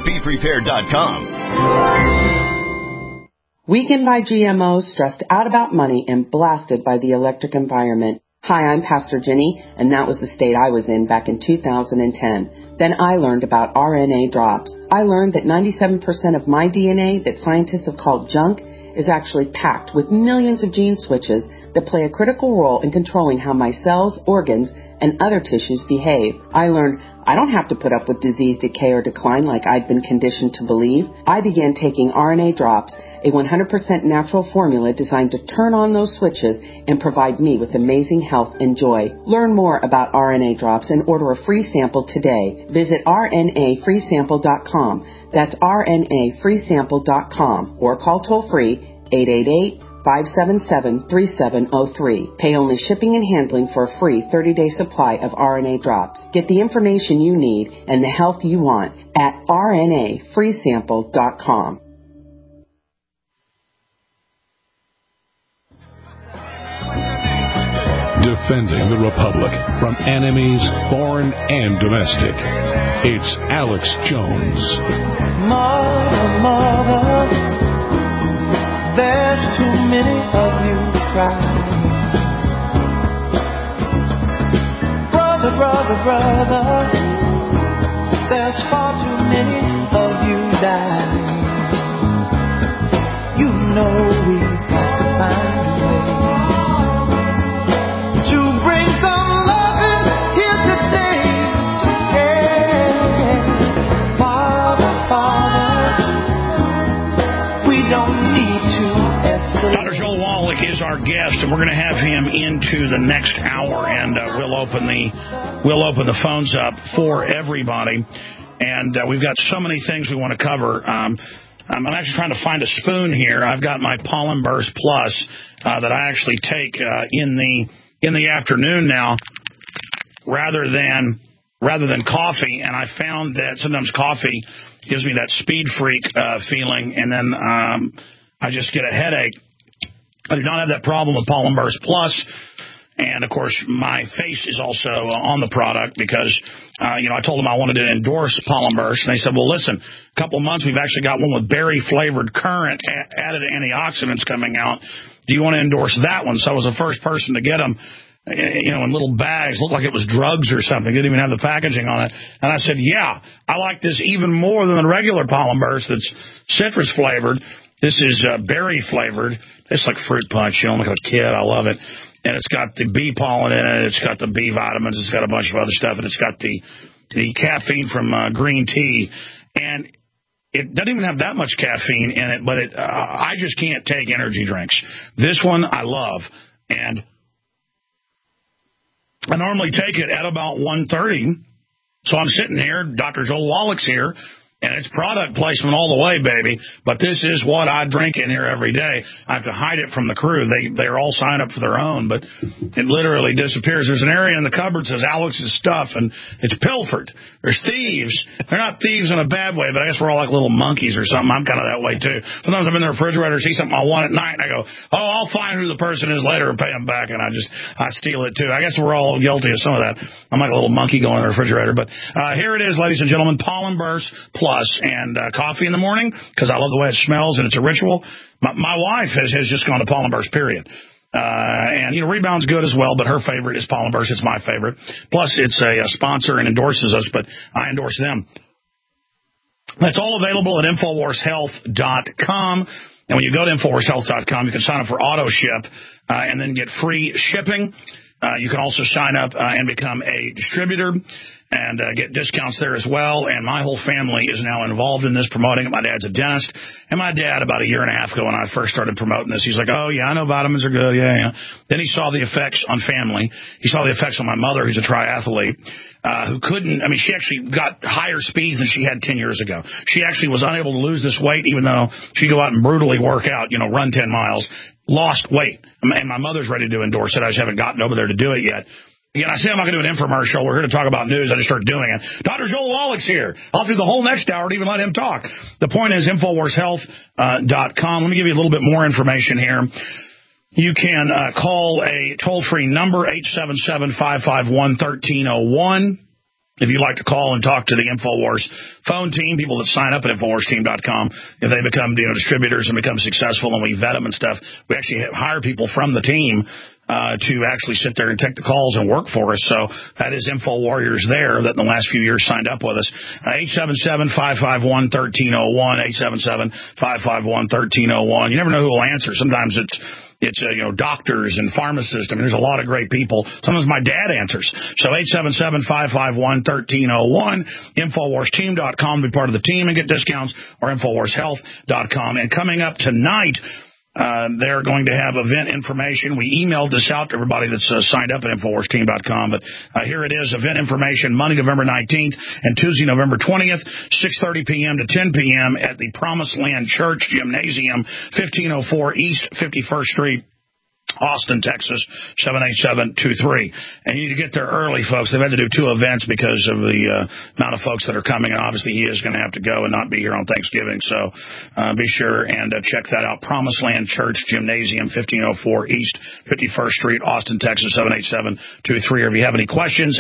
BePrepared.com. Weakened by GMOs, stressed out about money, and blasted by the electric environment. Hi, I'm Pastor Jenny, and that was the state I was in back in 2010. Then I learned about RNA drops. I learned that 97% of my DNA that scientists have called junk is actually packed with millions of gene switches that play a critical role in controlling how my cells, organs, and other tissues behave. I learned I don't have to put up with disease, decay, or decline like I'd been conditioned to believe. I began taking RNA drops, a 100% natural formula designed to turn on those switches and provide me with amazing health and joy. Learn more about RNA drops and order a free sample today. Visit RNAfreesample.com. That's RNAfreesample.com or call toll-free 888-577-3703. Pay only shipping and handling for a free 30-day supply of RNA drops. Get the information you need and the health you want at RNAfreesample.com. Defending the Republic from enemies, foreign and domestic. It's Alex Jones. Mother, mother, there's too many of you crying. Brother, brother, brother, there's far too many of you dying. You know we've got to find a way to bring some loving here today. Yeah. Father, Father, we don't need to escalate. Dr. Joel Wallach is our guest, and we're going to have him into the next hour, and we'll open the phones up for everybody. And we've got so many things we want to cover. I'm actually trying to find a spoon here. I've got my Pollen Burst Plus that I actually take in the afternoon now, rather than coffee. And I found that sometimes coffee gives me that speed freak feeling, and then I just get a headache. I do not have that problem with Pollen Burst Plus. And, of course, my face is also on the product because, I told them I wanted to endorse Pollen Burst. And they said, well, listen, a couple of months we've actually got one with berry-flavored current added antioxidants coming out. Do you want to endorse that one? So I was the first person to get them, in little bags. Looked like it was drugs or something. Didn't even have the packaging on it. And I said, yeah, I like this even more than the regular Pollen Burst that's citrus-flavored. This is berry-flavored. It's like fruit punch, like a kid. I love it. And it's got the bee pollen in it. It's got the B vitamins. It's got a bunch of other stuff. And it's got the caffeine from green tea. And it doesn't even have that much caffeine in it, but I just can't take energy drinks. This one I love. And I normally take it at about 1:30. So I'm sitting here. Dr. Joel Wallach's here. And it's product placement all the way, baby. But this is what I drink in here every day. I have to hide it from the crew. They're all signed up for their own, but it literally disappears. There's an area in the cupboard that says Alex's stuff, and it's pilfered. There's thieves. They're not thieves in a bad way, but I guess we're all like little monkeys or something. I'm kind of that way, too. Sometimes I'm in the refrigerator, see something I want at night, and I go, oh, I'll find who the person is later and pay them back, and I steal it, too. I guess we're all guilty of some of that. I'm like a little monkey going in the refrigerator. But here it is, ladies and gentlemen, Pollen Burst Plus and coffee in the morning because I love the way it smells and it's a ritual. My wife has just gone to Pollen Burst, period. And Rebound's good as well, but her favorite is Pollen Burst. It's my favorite. Plus, it's a sponsor and endorses us, but I endorse them. That's all available at InfoWarsHealth.com. And when you go to InfoWarsHealth.com, you can sign up for auto ship and then get free shipping. You can also sign up and become a distributor and get discounts there as well. And my whole family is now involved in this, promoting it. My dad's a dentist. And my dad, about a year and a half ago when I first started promoting this, he's like, oh, yeah, I know vitamins are good. Yeah. Then he saw the effects on family. He saw the effects on my mother, who's a triathlete, who couldn't, she actually got higher speeds than she had 10 years ago. She actually was unable to lose this weight, even though she'd go out and brutally work out, run 10 miles, lost weight. And my mother's ready to endorse it. I just haven't gotten over there to do it yet. Again, I say I'm not going to do an infomercial. We're here to talk about news. I just started doing it. Dr. Joel Wallach's here. I'll do the whole next hour to even let him talk. The point is InfoWarsHealth.com. Let me give you a little bit more information here. You can call a toll-free number, 877-551-1301. If you'd like to call and talk to the InfoWars phone team, people that sign up at InfoWarsTeam.com, if they become distributors and become successful and we vet them and stuff, we actually hire people from the team to actually sit there and take the calls and work for us. So that is InfoWarriors there that in the last few years signed up with us. 877-551-1301, 877-551-1301. You never know who will answer. Sometimes it's doctors and pharmacists. There's a lot of great people. Sometimes my dad answers. So 877-551-1301, InfoWarsTeam.com to be part of the team and get discounts, or InfoWarsHealth.com. And coming up tonight, they're going to have event information. We emailed this out to everybody that's signed up at InfoWarsTeam.com. But here it is, event information, Monday, November 19th and Tuesday, November 20th, 6:30 p.m. to 10 p.m. at the Promised Land Church Gymnasium, 1504 East 51st Street, Austin, Texas, 78723. And you need to get there early, folks. They've had to do 2 events because of the amount of folks that are coming. And obviously, he is going to have to go and not be here on Thanksgiving. So be sure and check that out. Promised Land Church Gymnasium, 1504 East 51st Street, Austin, Texas, 78723. Or if you have any questions,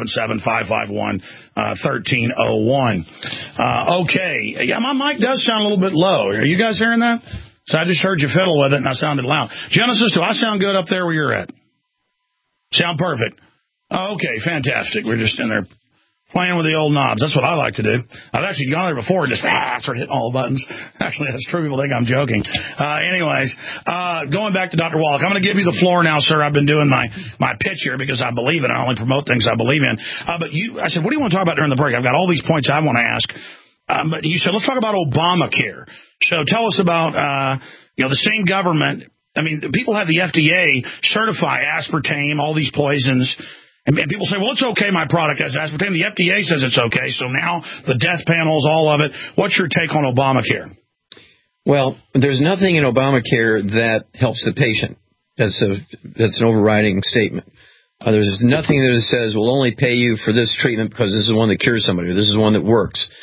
877-551-1301. Okay. Yeah, my mic does sound a little bit low. Are you guys hearing that? So I just heard you fiddle with it, and I sounded loud. Genesis, do I sound good up there where you're at? Sound perfect. Oh, okay, fantastic. We're just in there playing with the old knobs. That's what I like to do. I've actually gone there before and just started hitting all the buttons. Actually, that's true. People think I'm joking. Anyways, going back to Dr. Wallach, I'm going to give you the floor now, sir. I've been doing my pitch here because I believe in it. I only promote things I believe in. But I said, what do you want to talk about during the break? I've got all these points I want to ask. But you said, let's talk about Obamacare. So tell us about, the same government. People have the FDA certify aspartame, all these poisons. And people say, well, it's okay, my product has aspartame. The FDA says it's okay. So now the death panels, all of it. What's your take on Obamacare? Well, there's nothing in Obamacare that helps the patient. That's an overriding statement. There's nothing that says we'll only pay you for this treatment because this is one that cures somebody or this is one that works.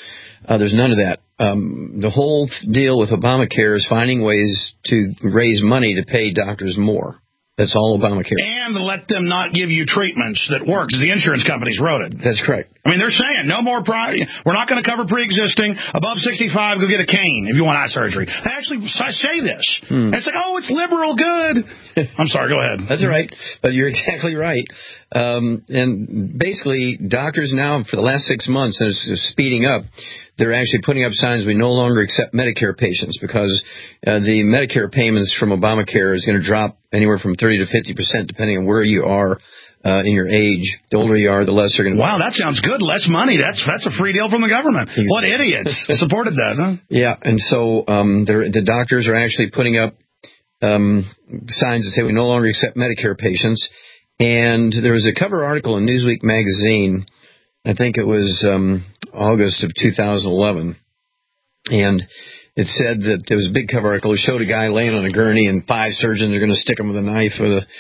There's none of that. The whole deal with Obamacare is finding ways to raise money to pay doctors more. That's all Obamacare. And let them not give you treatments that work, because the insurance companies wrote it. That's correct. I mean, they're saying no more we're not going to cover pre-existing. Above 65, go get a cane if you want eye surgery. They actually say this. And it's like, oh, it's liberal good. I'm sorry, go ahead. That's all right. But you're exactly right. And basically, doctors now, for the last 6 months, and it's speeding up, they're actually putting up signs we no longer accept Medicare patients because the Medicare payments from Obamacare is going to drop anywhere from 30 to 50%, depending on where you are in your age. The older you are, the less they're going to... Wow, that sounds good. Less money. That's a free deal from the government. What idiots supported that, huh? Yeah, and so the doctors are actually putting up signs that say we no longer accept Medicare patients. And there was a cover article in Newsweek magazine, I think it was August of 2011, and it said that there was a big cover article. It showed a guy laying on a gurney, and 5 surgeons are going to stick him with a knife.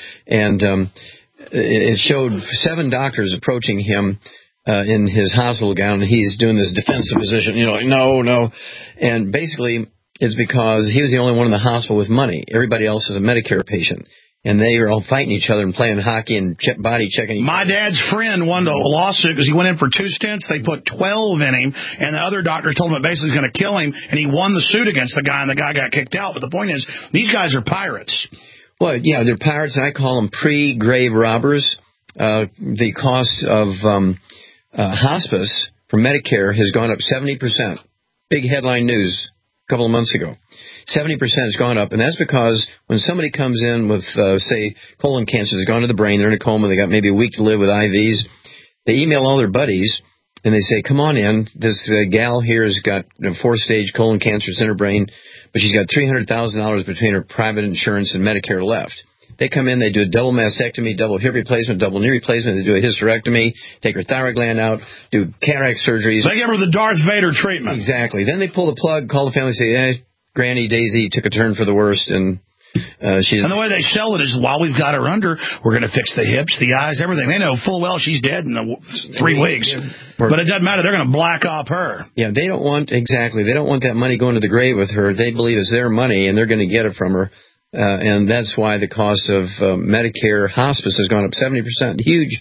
It showed 7 doctors approaching him in his hospital gown, and he's doing this defensive position, like, no. And basically, it's because he was the only one in the hospital with money. Everybody else is a Medicare patient. And they were all fighting each other and playing hockey and body checking each other. My dad's friend won a lawsuit because he went in for 2 stents. They put 12 in him, and the other doctors told him it basically was going to kill him, and he won the suit against the guy, and the guy got kicked out. But the point is, these guys are pirates. Well, yeah, they're pirates, and I call them pre-grave robbers. The cost of hospice for Medicare has gone up 70%. Big headline news a couple of months ago. 70% has gone up, and that's because when somebody comes in with, say, colon cancer, they've gone to the brain, they're in a coma, they got maybe a week to live with IVs, they email all their buddies, and they say, come on in, this gal here has got 4-stage colon cancer, it's in her brain, but she's got $300,000 between her private insurance and Medicare left. They come in, they do a double mastectomy, double hip replacement, double knee replacement, they do a hysterectomy, take her thyroid gland out, do cataract surgeries. They give her the Darth Vader treatment. Exactly. Then they pull the plug, call the family, say, Granny Daisy took a turn for the worst, and she... And the way they sell it is, while we've got her under, we're going to fix the hips, the eyes, everything. They know full well she's dead in 3 weeks. But it doesn't matter. They're going to black off her. Yeah, they don't want that money going to the grave with her. They believe it's their money, and they're going to get it from her. And that's why the cost of Medicare hospice has gone up 70%. Huge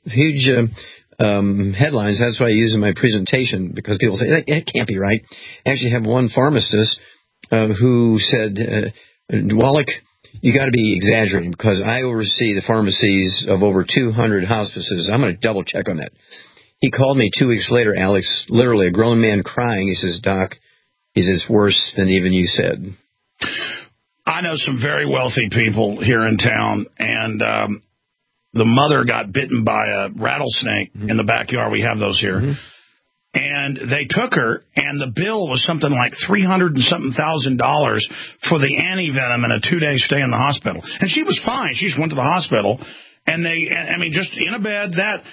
headlines. That's what I use in my presentation, because people say, that can't be right. I actually have one pharmacist who said, Wallach, you got to be exaggerating, because I oversee the pharmacies of over 200 hospices. I'm going to double check on that. He called me 2 weeks later, Alex, literally a grown man crying. He says, Doc, it's worse than even you said. I know some very wealthy people here in town, and the mother got bitten by a rattlesnake in the backyard. We have those here. And they took her, and the bill was something like $300,000 and something for the antivenom and a 2-day stay in the hospital. And she was fine. She just went to the hospital, and just in a bed.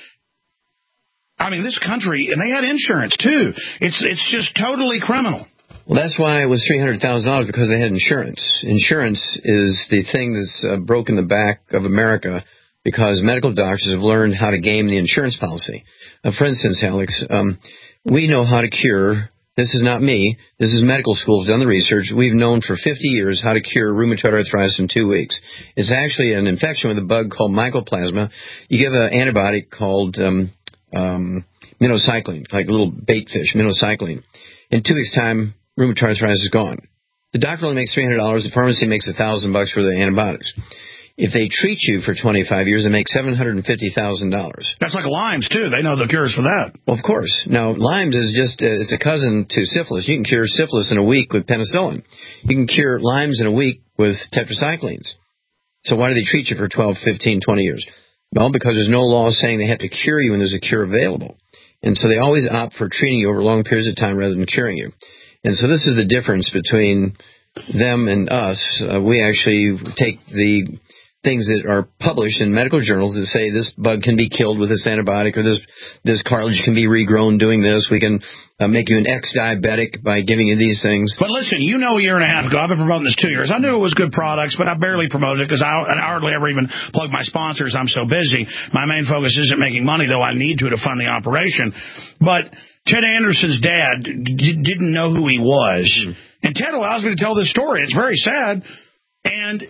This country, and they had insurance too. It's just totally criminal. Well, that's why it was $300,000, because they had insurance. Insurance is the thing that's broken the back of America, because medical doctors have learned how to game the insurance policy. For instance, Alex, we know how to cure. This is not me. This is medical school. Have done the research. We've known for 50 years how to cure rheumatoid arthritis in 2 weeks. It's actually an infection with a bug called mycoplasma. You give an antibiotic called minocycline, like a little bait fish, minocycline. In 2 weeks' time, rheumatoid arthritis is gone. The doctor only makes $300. The pharmacy makes $1,000 for the antibiotics. If they treat you for 25 years, they make $750,000. That's like Lyme's, too. They know the cures for that. Well, of course. Now, Lyme's is it's a cousin to syphilis. You can cure syphilis in a week with penicillin. You can cure Lyme's in a week with tetracyclines. So why do they treat you for 12, 15, 20 years? Well, because there's no law saying they have to cure you when there's a cure available. And so they always opt for treating you over long periods of time rather than curing you. And so this is the difference between them and us. We actually take the things that are published in medical journals that say this bug can be killed with this antibiotic, or this cartilage can be regrown doing this. We can make you an ex-diabetic by giving you these things. But listen, a year and a half ago, I've been promoting this 2 years. I knew it was good products, but I barely promoted it because I hardly ever even plug my sponsors. I'm so busy. My main focus isn't making money, though I need to fund the operation. But Ted Anderson's dad didn't know who he was. And Ted allows me to tell this story. It's very sad. And,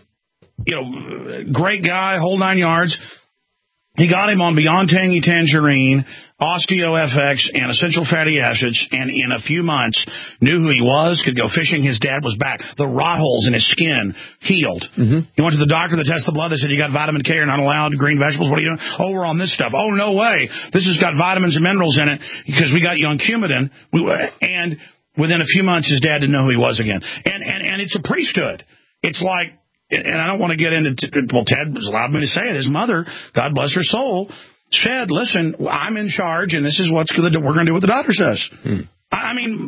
great guy, whole 9 yards. He got him on Beyond Tangy Tangerine, OsteoFX, and essential fatty acids, and in a few months knew who he was, could go fishing. His dad was back. The rot holes in his skin healed. He went to the doctor to test the blood. They said, you got vitamin K, you're not allowed green vegetables. What are you doing? Oh, we're on this stuff. Oh, no way. This has got vitamins and minerals in it because we got you on Coumadin. And within a few months, his dad didn't know who he was again. And it's a priesthood. It's like, and I don't want to get into, well, Ted was allowed me to say it. His mother, God bless her soul, said, listen, I'm in charge, and this is what we're going to do what the doctor says. I mean,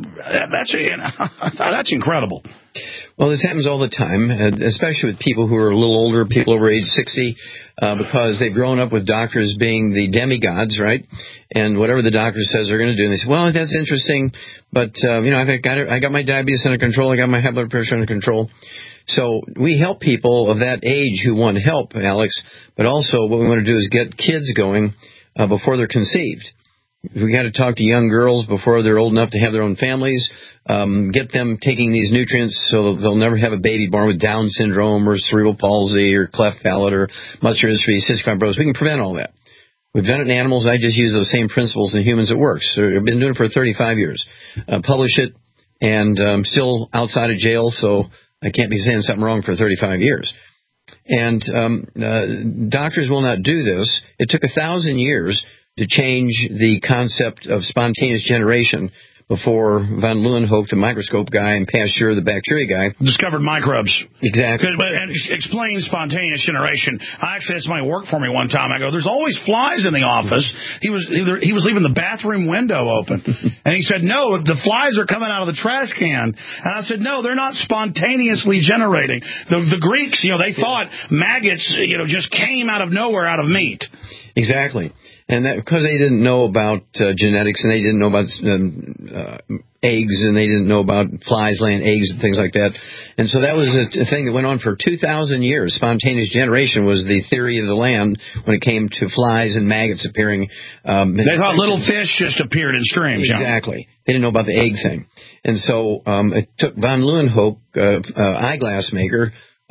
that's incredible. Well, this happens all the time, especially with people who are a little older, people over age 60, because they've grown up with doctors being the demigods, right? And whatever the doctor says they're going to do, and they say, well, that's interesting, but, I got my diabetes under control, I got my high blood pressure under control. So we help people of that age who want help, Alex, but also what we want to do is get kids going before they're conceived. We got to talk to young girls before they're old enough to have their own families, get them taking these nutrients so they'll never have a baby born with Down syndrome or cerebral palsy or cleft palate or muscular dystrophy, cystic fibrosis. We can prevent all that. We've done it in animals. I just use those same principles in humans. It works. So I've been doing it for 35 years. Publish it, and I'm still outside of jail, so I can't be saying something wrong for 35 years. And doctors will not do this. It took 1,000 years to change the concept of spontaneous generation before von Leeuwenhoek, the microscope guy, and Pasteur, the bacteria guy, discovered microbes. Exactly. And explain spontaneous generation. I actually had somebody work for me one time. I go, there's always flies in the office. He was leaving the bathroom window open. And he said, no, the flies are coming out of the trash can. And I said, no, they're not spontaneously generating. The Greeks, they thought maggots, just came out of nowhere out of meat. Exactly. And that because they didn't know about genetics, and they didn't know about eggs, and they didn't know about flies laying eggs and things like that. And so that was a thing that went on for 2,000 years. Spontaneous generation was the theory of the land when it came to flies and maggots appearing. They thought little fish just appeared in streams. Exactly. They didn't know about the egg thing. And so it took von Leeuwenhoek, eyeglass maker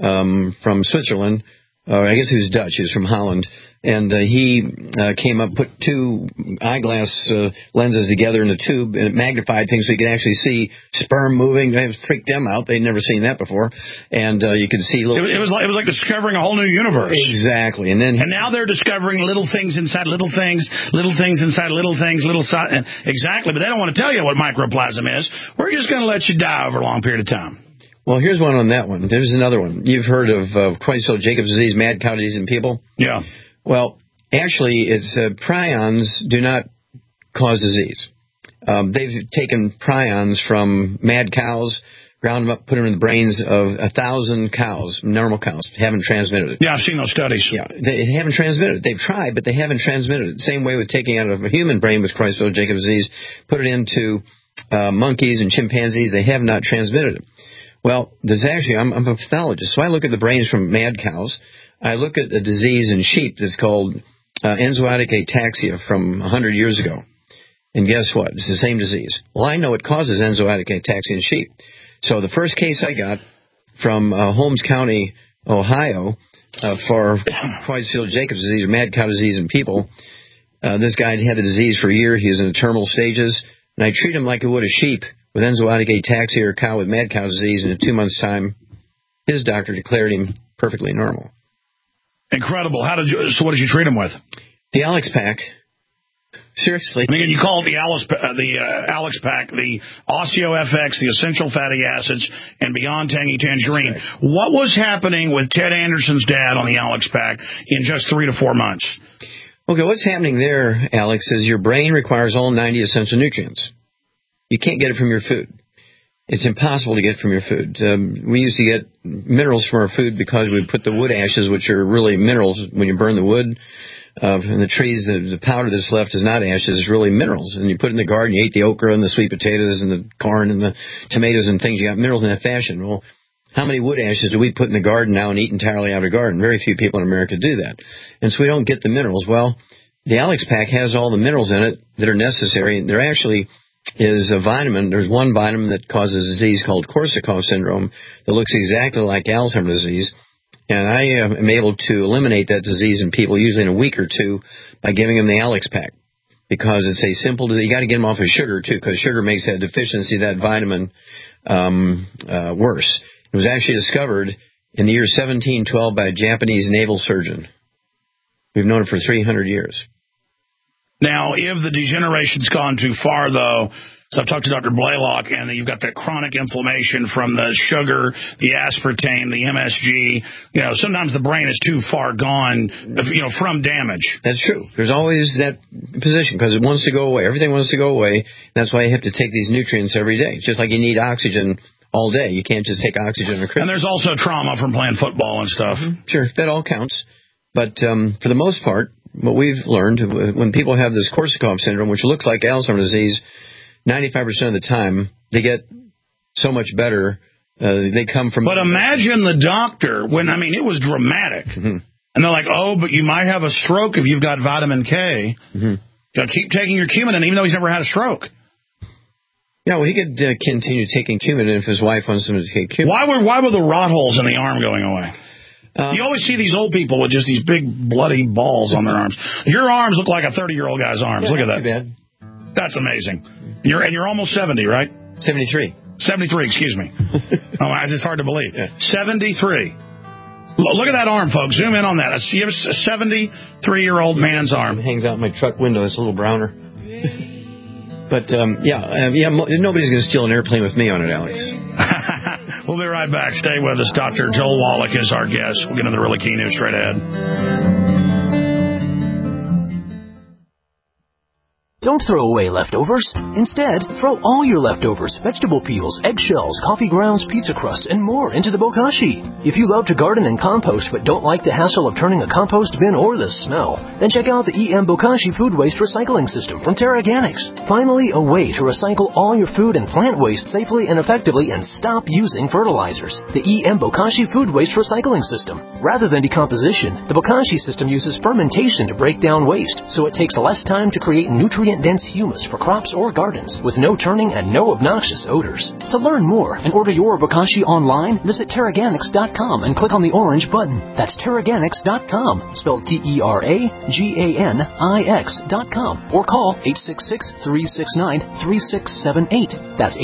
from Switzerland. I guess he was Dutch. He was from Holland. And he came up, put two eyeglass lenses together in a tube, and it magnified things so you could actually see sperm moving. It freaked them out. They'd never seen that before. And you could see little... It was like discovering a whole new universe. Exactly. And now they're discovering little things inside little things inside little things, exactly. But they don't want to tell you what microplasm is. We're just going to let you die over a long period of time. Well, here's one on that one. There's another one. You've heard of Creutzfeldt-Jacobs disease, mad cow disease in people? Yeah. Well, actually, it's prions do not cause disease. They've taken prions from mad cows, ground them up, put them in the brains of 1,000 cows, normal cows, haven't transmitted it. Yeah, I've seen those studies. Yeah, they haven't transmitted it. They've tried, but they haven't transmitted it. Same way with taking out of a human brain with Creutzfeldt-Jacobs disease, put it into monkeys and chimpanzees, they have not transmitted it. Well, there's actually, I'm a pathologist, so I look at the brains from mad cows. I look at a disease in sheep that's called enzootic ataxia from 100 years ago. And guess what? It's the same disease. Well, I know what causes enzootic ataxia in sheep. So the first case I got from Holmes County, Ohio, for Creutzfeldt-Jacobs disease, or mad cow disease in people, this guy had the disease for a year. He was in the terminal stages. And I treat him like I would a sheep with enzootic ataxia or a cow with mad cow disease. And in 2 months' time, his doctor declared him perfectly normal. Incredible. So what did you treat him with? The Alex Pack. Seriously. And again, you call it the Alex Pack, the OsteoFX, the essential fatty acids, and Beyond Tangy Tangerine. Right. What was happening with Ted Anderson's dad on the Alex Pack in just 3 to 4 months? Okay, what's happening there, Alex, is your brain requires all 90 essential nutrients. You can't get it from your food. It's impossible to get from your food. We used to get minerals from our food because we put the wood ashes, which are really minerals when you burn the wood. And the trees, the powder that's left is not ashes, it's really minerals. And you put it in the garden, you ate the okra and the sweet potatoes and the corn and the tomatoes and things. You got minerals in that fashion. Well, how many wood ashes do we put in the garden now and eat entirely out of the garden? Very few people in America do that. And so we don't get the minerals. Well, the Alex Pack has all the minerals in it that are necessary. They're actually is a vitamin. There's one vitamin that causes a disease called Korsakoff syndrome that looks exactly like Alzheimer's disease. And I am able to eliminate that disease in people usually in a week or two by giving them the Alex Pack. Because it's a simple disease. You got to get them off of sugar, too, because sugar makes that deficiency, that vitamin, worse. It was actually discovered in the year 1712 by a Japanese naval surgeon. We've known it for 300 years. Now, if the degeneration's gone too far, though, so I've talked to Dr. Blaylock, and you've got that chronic inflammation from the sugar, the aspartame, the MSG. Sometimes the brain is too far gone, from damage. That's true. There's always that position because it wants to go away. Everything wants to go away. That's why you have to take these nutrients every day. Just like you need oxygen all day. You can't just take oxygen. And there's also trauma from playing football and stuff. Mm-hmm. Sure, that all counts. But for the most part, what we've learned, when people have this Korsakoff syndrome, which looks like Alzheimer's disease, 95% of the time, they get so much better. They come from... But imagine the doctor, it was dramatic. Mm-hmm. And they're like, but you might have a stroke if you've got vitamin K. Mm-hmm. Keep taking your Coumadin, even though he's never had a stroke. Yeah, well, he could continue taking Coumadin if his wife wants him to take Coumadin. Why were the rot holes in the arm going away? You always see these old people with just these big bloody balls on their arms. Your arms look like a 30-year-old guy's arms. Look at that. Too bad. That's amazing. You're almost 70, right? 73. 73, excuse me. It's hard to believe. Yeah. 73. Look at that arm, folks. Zoom in on that. You have a 73-year-old man's arm. It hangs out my truck window. It's a little browner. But, nobody's going to steal an airplane with me on it, Alex. We'll be right back. Stay with us. Dr. Joel Wallach is our guest. We'll get into the really key news straight ahead. Don't throw away leftovers. Instead, throw all your leftovers, vegetable peels, eggshells, coffee grounds, pizza crust, and more into the bokashi. If you love to garden and compost but don't like the hassle of turning a compost bin or the smell, then check out the EM Bokashi Food Waste Recycling System from TerraGanix. Finally, a way to recycle all your food and plant waste safely and effectively and stop using fertilizers. The EM Bokashi Food Waste Recycling System. Rather than decomposition, the Bokashi system uses fermentation to break down waste, so it takes less time to create nutrient-dense humus for crops or gardens with no turning and no obnoxious odors. To learn more and order your Bokashi online, visit TerraGanix.com and click on the orange button. That's TerraGanix.com, spelled TerraGanix.com, or call 866-369-3678. That's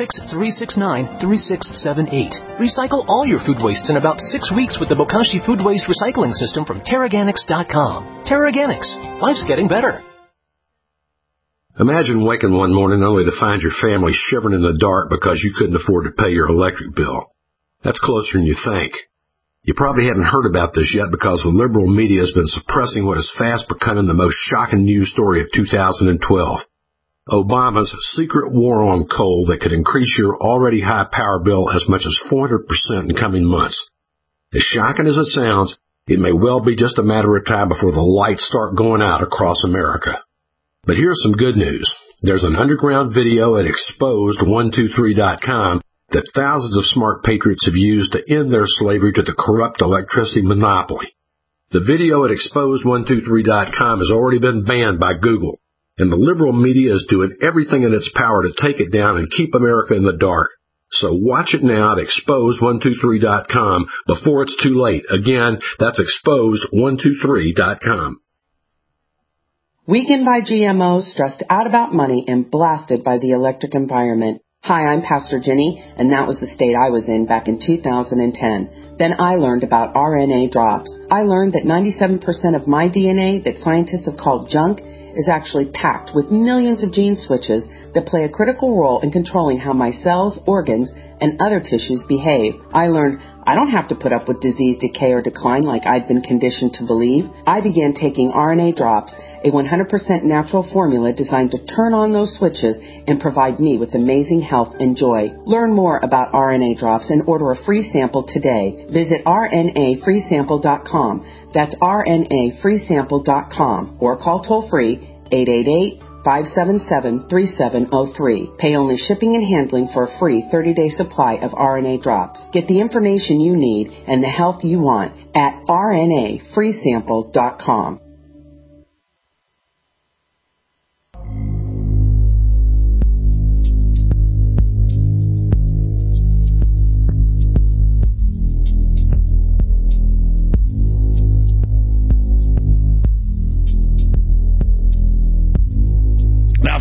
866-369-3678. Recycle all your food wastes in about 6 weeks with the Bokashi Food Waste Recycling System from TerraGanix.com. TerraGanix. Life's getting better. Imagine waking one morning only to find your family shivering in the dark because you couldn't afford to pay your electric bill. That's closer than you think. You probably haven't heard about this yet because the liberal media has been suppressing what is fast becoming the most shocking news story of 2012. Obama's secret war on coal that could increase your already high power bill as much as 400% in coming months. As shocking as it sounds, it may well be just a matter of time before the lights start going out across America. But here's some good news. There's an underground video at exposed123.com that thousands of smart patriots have used to end their slavery to the corrupt electricity monopoly. The video at exposed123.com has already been banned by Google, and the liberal media is doing everything in its power to take it down and keep America in the dark. So watch it now at exposed123.com before it's too late. Again, that's exposed123.com. Weakened by GMOs, stressed out about money, and blasted by the electric environment. Hi, I'm Pastor Jenny, and that was the state I was in back in 2010. Then I learned about RNA drops. I learned that 97% of my DNA that scientists have called junk is actually packed with millions of gene switches that play a critical role in controlling how my cells, organs, and other tissues behave. I learned I don't have to put up with disease, decay, or decline like I'd been conditioned to believe. I began taking RNA drops, a 100% natural formula designed to turn on those switches and provide me with amazing health and joy. Learn more about RNA drops and order a free sample today. Visit rnafreesample.com. That's rnafreesample.com or call toll-free 888-577-3703. Pay only shipping and handling for a free 30-day supply of RNA drops. Get the information you need and the health you want at rnafreesample.com.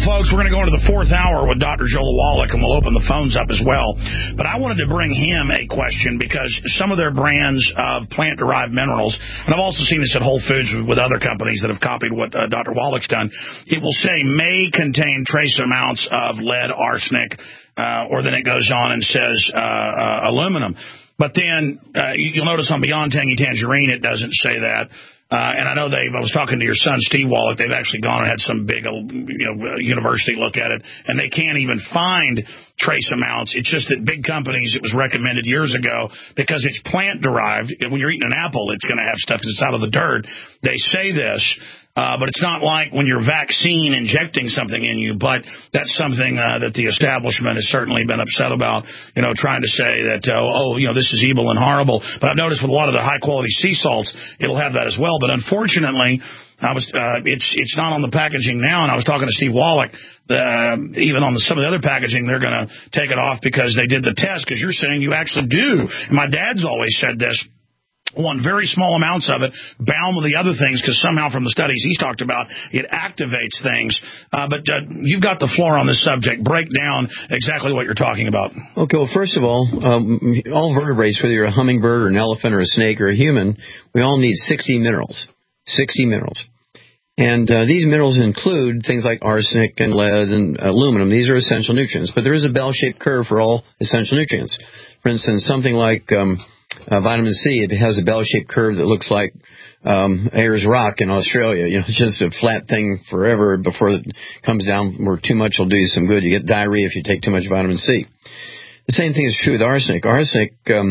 folks, we're going to go into the fourth hour with Dr. Joel Wallach, and we'll open the phones up as well. But I wanted to bring him a question because some of their brands of plant-derived minerals, and I've also seen this at Whole Foods with other companies that have copied what Dr. Wallach's done, it will say may contain trace amounts of lead, arsenic, or then it goes on and says aluminum. But then you'll notice on Beyond Tangy Tangerine it doesn't say that. And I know I was talking to your son, Steve Wallach. They've actually gone and had some big university look at it, and they can't even find trace amounts. It's just that big companies, it was recommended years ago, because it's plant-derived. When you're eating an apple, it's going to have stuff because it's out of the dirt. They say this. But it's not like when you're vaccine injecting something in you, but that's something that the establishment has certainly been upset about, trying to say that, this is evil and horrible. But I've noticed with a lot of the high-quality sea salts, it'll have that as well. But unfortunately, it's not on the packaging now, and I was talking to Steve Wallach, even on some of the other packaging, they're going to take it off because they did the test, because you're saying you actually do. And my dad's always said this. One very small amounts of it, bound with the other things, because somehow from the studies he's talked about, it activates things. But you've got the floor on this subject. Break down exactly what you're talking about. Okay, well, first of all vertebrates, whether you're a hummingbird or an elephant or a snake or a human, we all need 60 minerals. 60 minerals. And these minerals include things like arsenic and lead and aluminum. These are essential nutrients. But there is a bell-shaped curve for all essential nutrients. For instance, something like vitamin C, it has a bell-shaped curve that looks like Ayers Rock in Australia. It's just a flat thing forever before it comes down where too much will do you some good. You get diarrhea if you take too much vitamin C. The same thing is true with arsenic. Arsenic,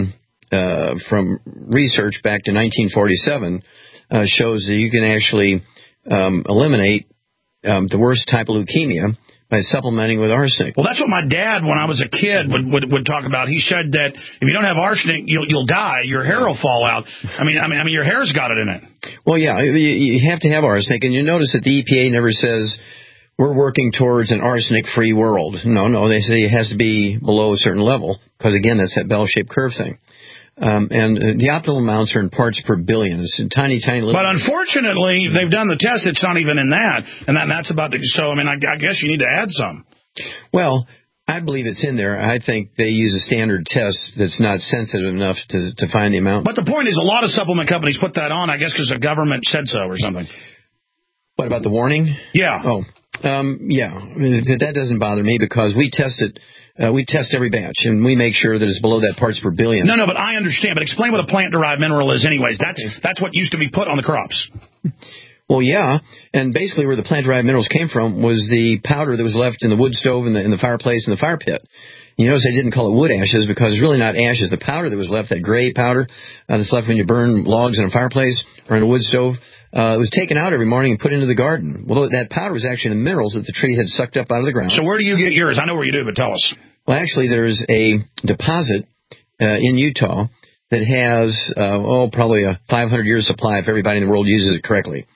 from research back to 1947, shows that you can actually eliminate the worst type of leukemia by supplementing with arsenic. Well, that's what my dad, when I was a kid, would talk about. He said that if you don't have arsenic, you'll die. Your hair will fall out. I mean, your hair's got it in it. Well, yeah, you have to have arsenic, and you notice that the EPA never says we're working towards an arsenic-free world. No, they say it has to be below a certain level, because again, that's that bell-shaped curve thing. And the optimal amounts are in parts per billion. It's a tiny little. But unfortunately, they've done the test. It's not even in that, and that's about to. So I guess you need to add some. Well, I believe it's in there. I think they use a standard test that's not sensitive enough to find the amount. But the point is, a lot of supplement companies put that on, I guess, because the government said so or something. What about the warning? Yeah. Yeah. That doesn't bother me because we test it. We test every batch, and we make sure that it's below that parts per billion. No, but I understand. But explain what a plant-derived mineral is anyways. That's what used to be put on the crops. Well, yeah, and basically where the plant-derived minerals came from was the powder that was left in the wood stove in the fireplace and the fire pit. You notice they didn't call it wood ashes because it's really not ashes. The powder that was left, that gray powder that's left when you burn logs in a fireplace or in a wood stove, it was taken out every morning and put into the garden. Well, that powder was actually the minerals that the tree had sucked up out of the ground. So where do you get yours? I know where you do, but tell us. Well, actually, there's a deposit in Utah that has, probably a 500-year supply if everybody in the world uses it correctly.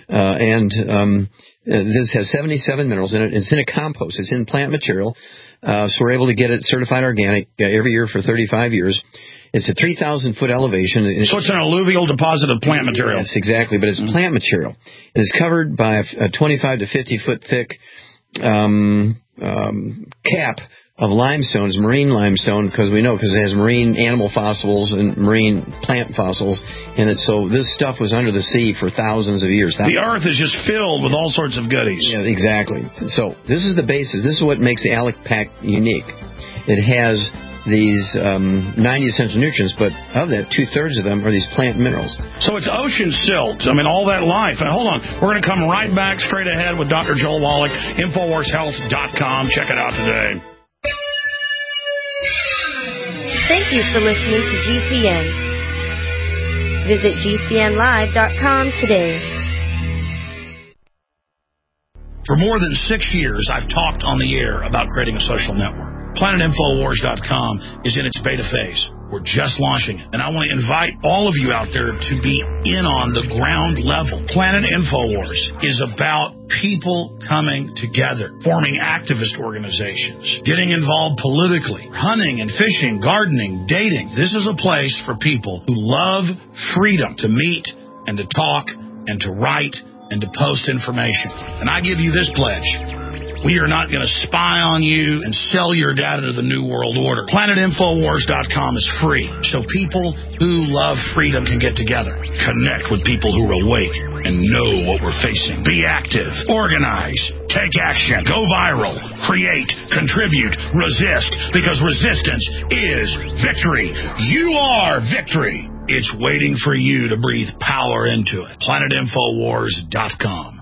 This has 77 minerals in it. It's in a compost. It's in plant material. So we're able to get it certified organic every year for 35 years. It's a 3,000-foot elevation. So it's an alluvial deposit of plant material. Yes, exactly, but it's plant material. It is covered by a 25 to 50-foot thick cap of limestones, marine limestone, because it has marine animal fossils and marine plant fossils in it. So this stuff was under the sea for thousands of years. The earth is just filled with all sorts of goodies. Yeah, exactly. So this is the basis. This is what makes the ALEC pack unique. It has these 90 essential nutrients, but of that, 2/3 of them are these plant minerals. So it's ocean silt. All that life. And hold on, we're going to come right back straight ahead with Dr. Joel Wallach, InfoWarsHealth.com. Check it out today. Thank you for listening to GCN. Visit GCNlive.com today. For more than 6 years, I've talked on the air about creating a social network. PlanetInfoWars.com is in its beta phase. We're just launching it. And I want to invite all of you out there to be in on the ground level. Planet InfoWars is about people coming together, forming activist organizations, getting involved politically, hunting and fishing, gardening, dating. This is a place for people who love freedom to meet and to talk and to write and to post information. And I give you this pledge. We are not going to spy on you and sell your data to the New World Order. PlanetInfoWars.com is free, so people who love freedom can get together. Connect with people who are awake and know what we're facing. Be active. Organize. Take action. Go viral. Create. Contribute. Resist. Because resistance is victory. You are victory. It's waiting for you to breathe power into it. PlanetInfoWars.com.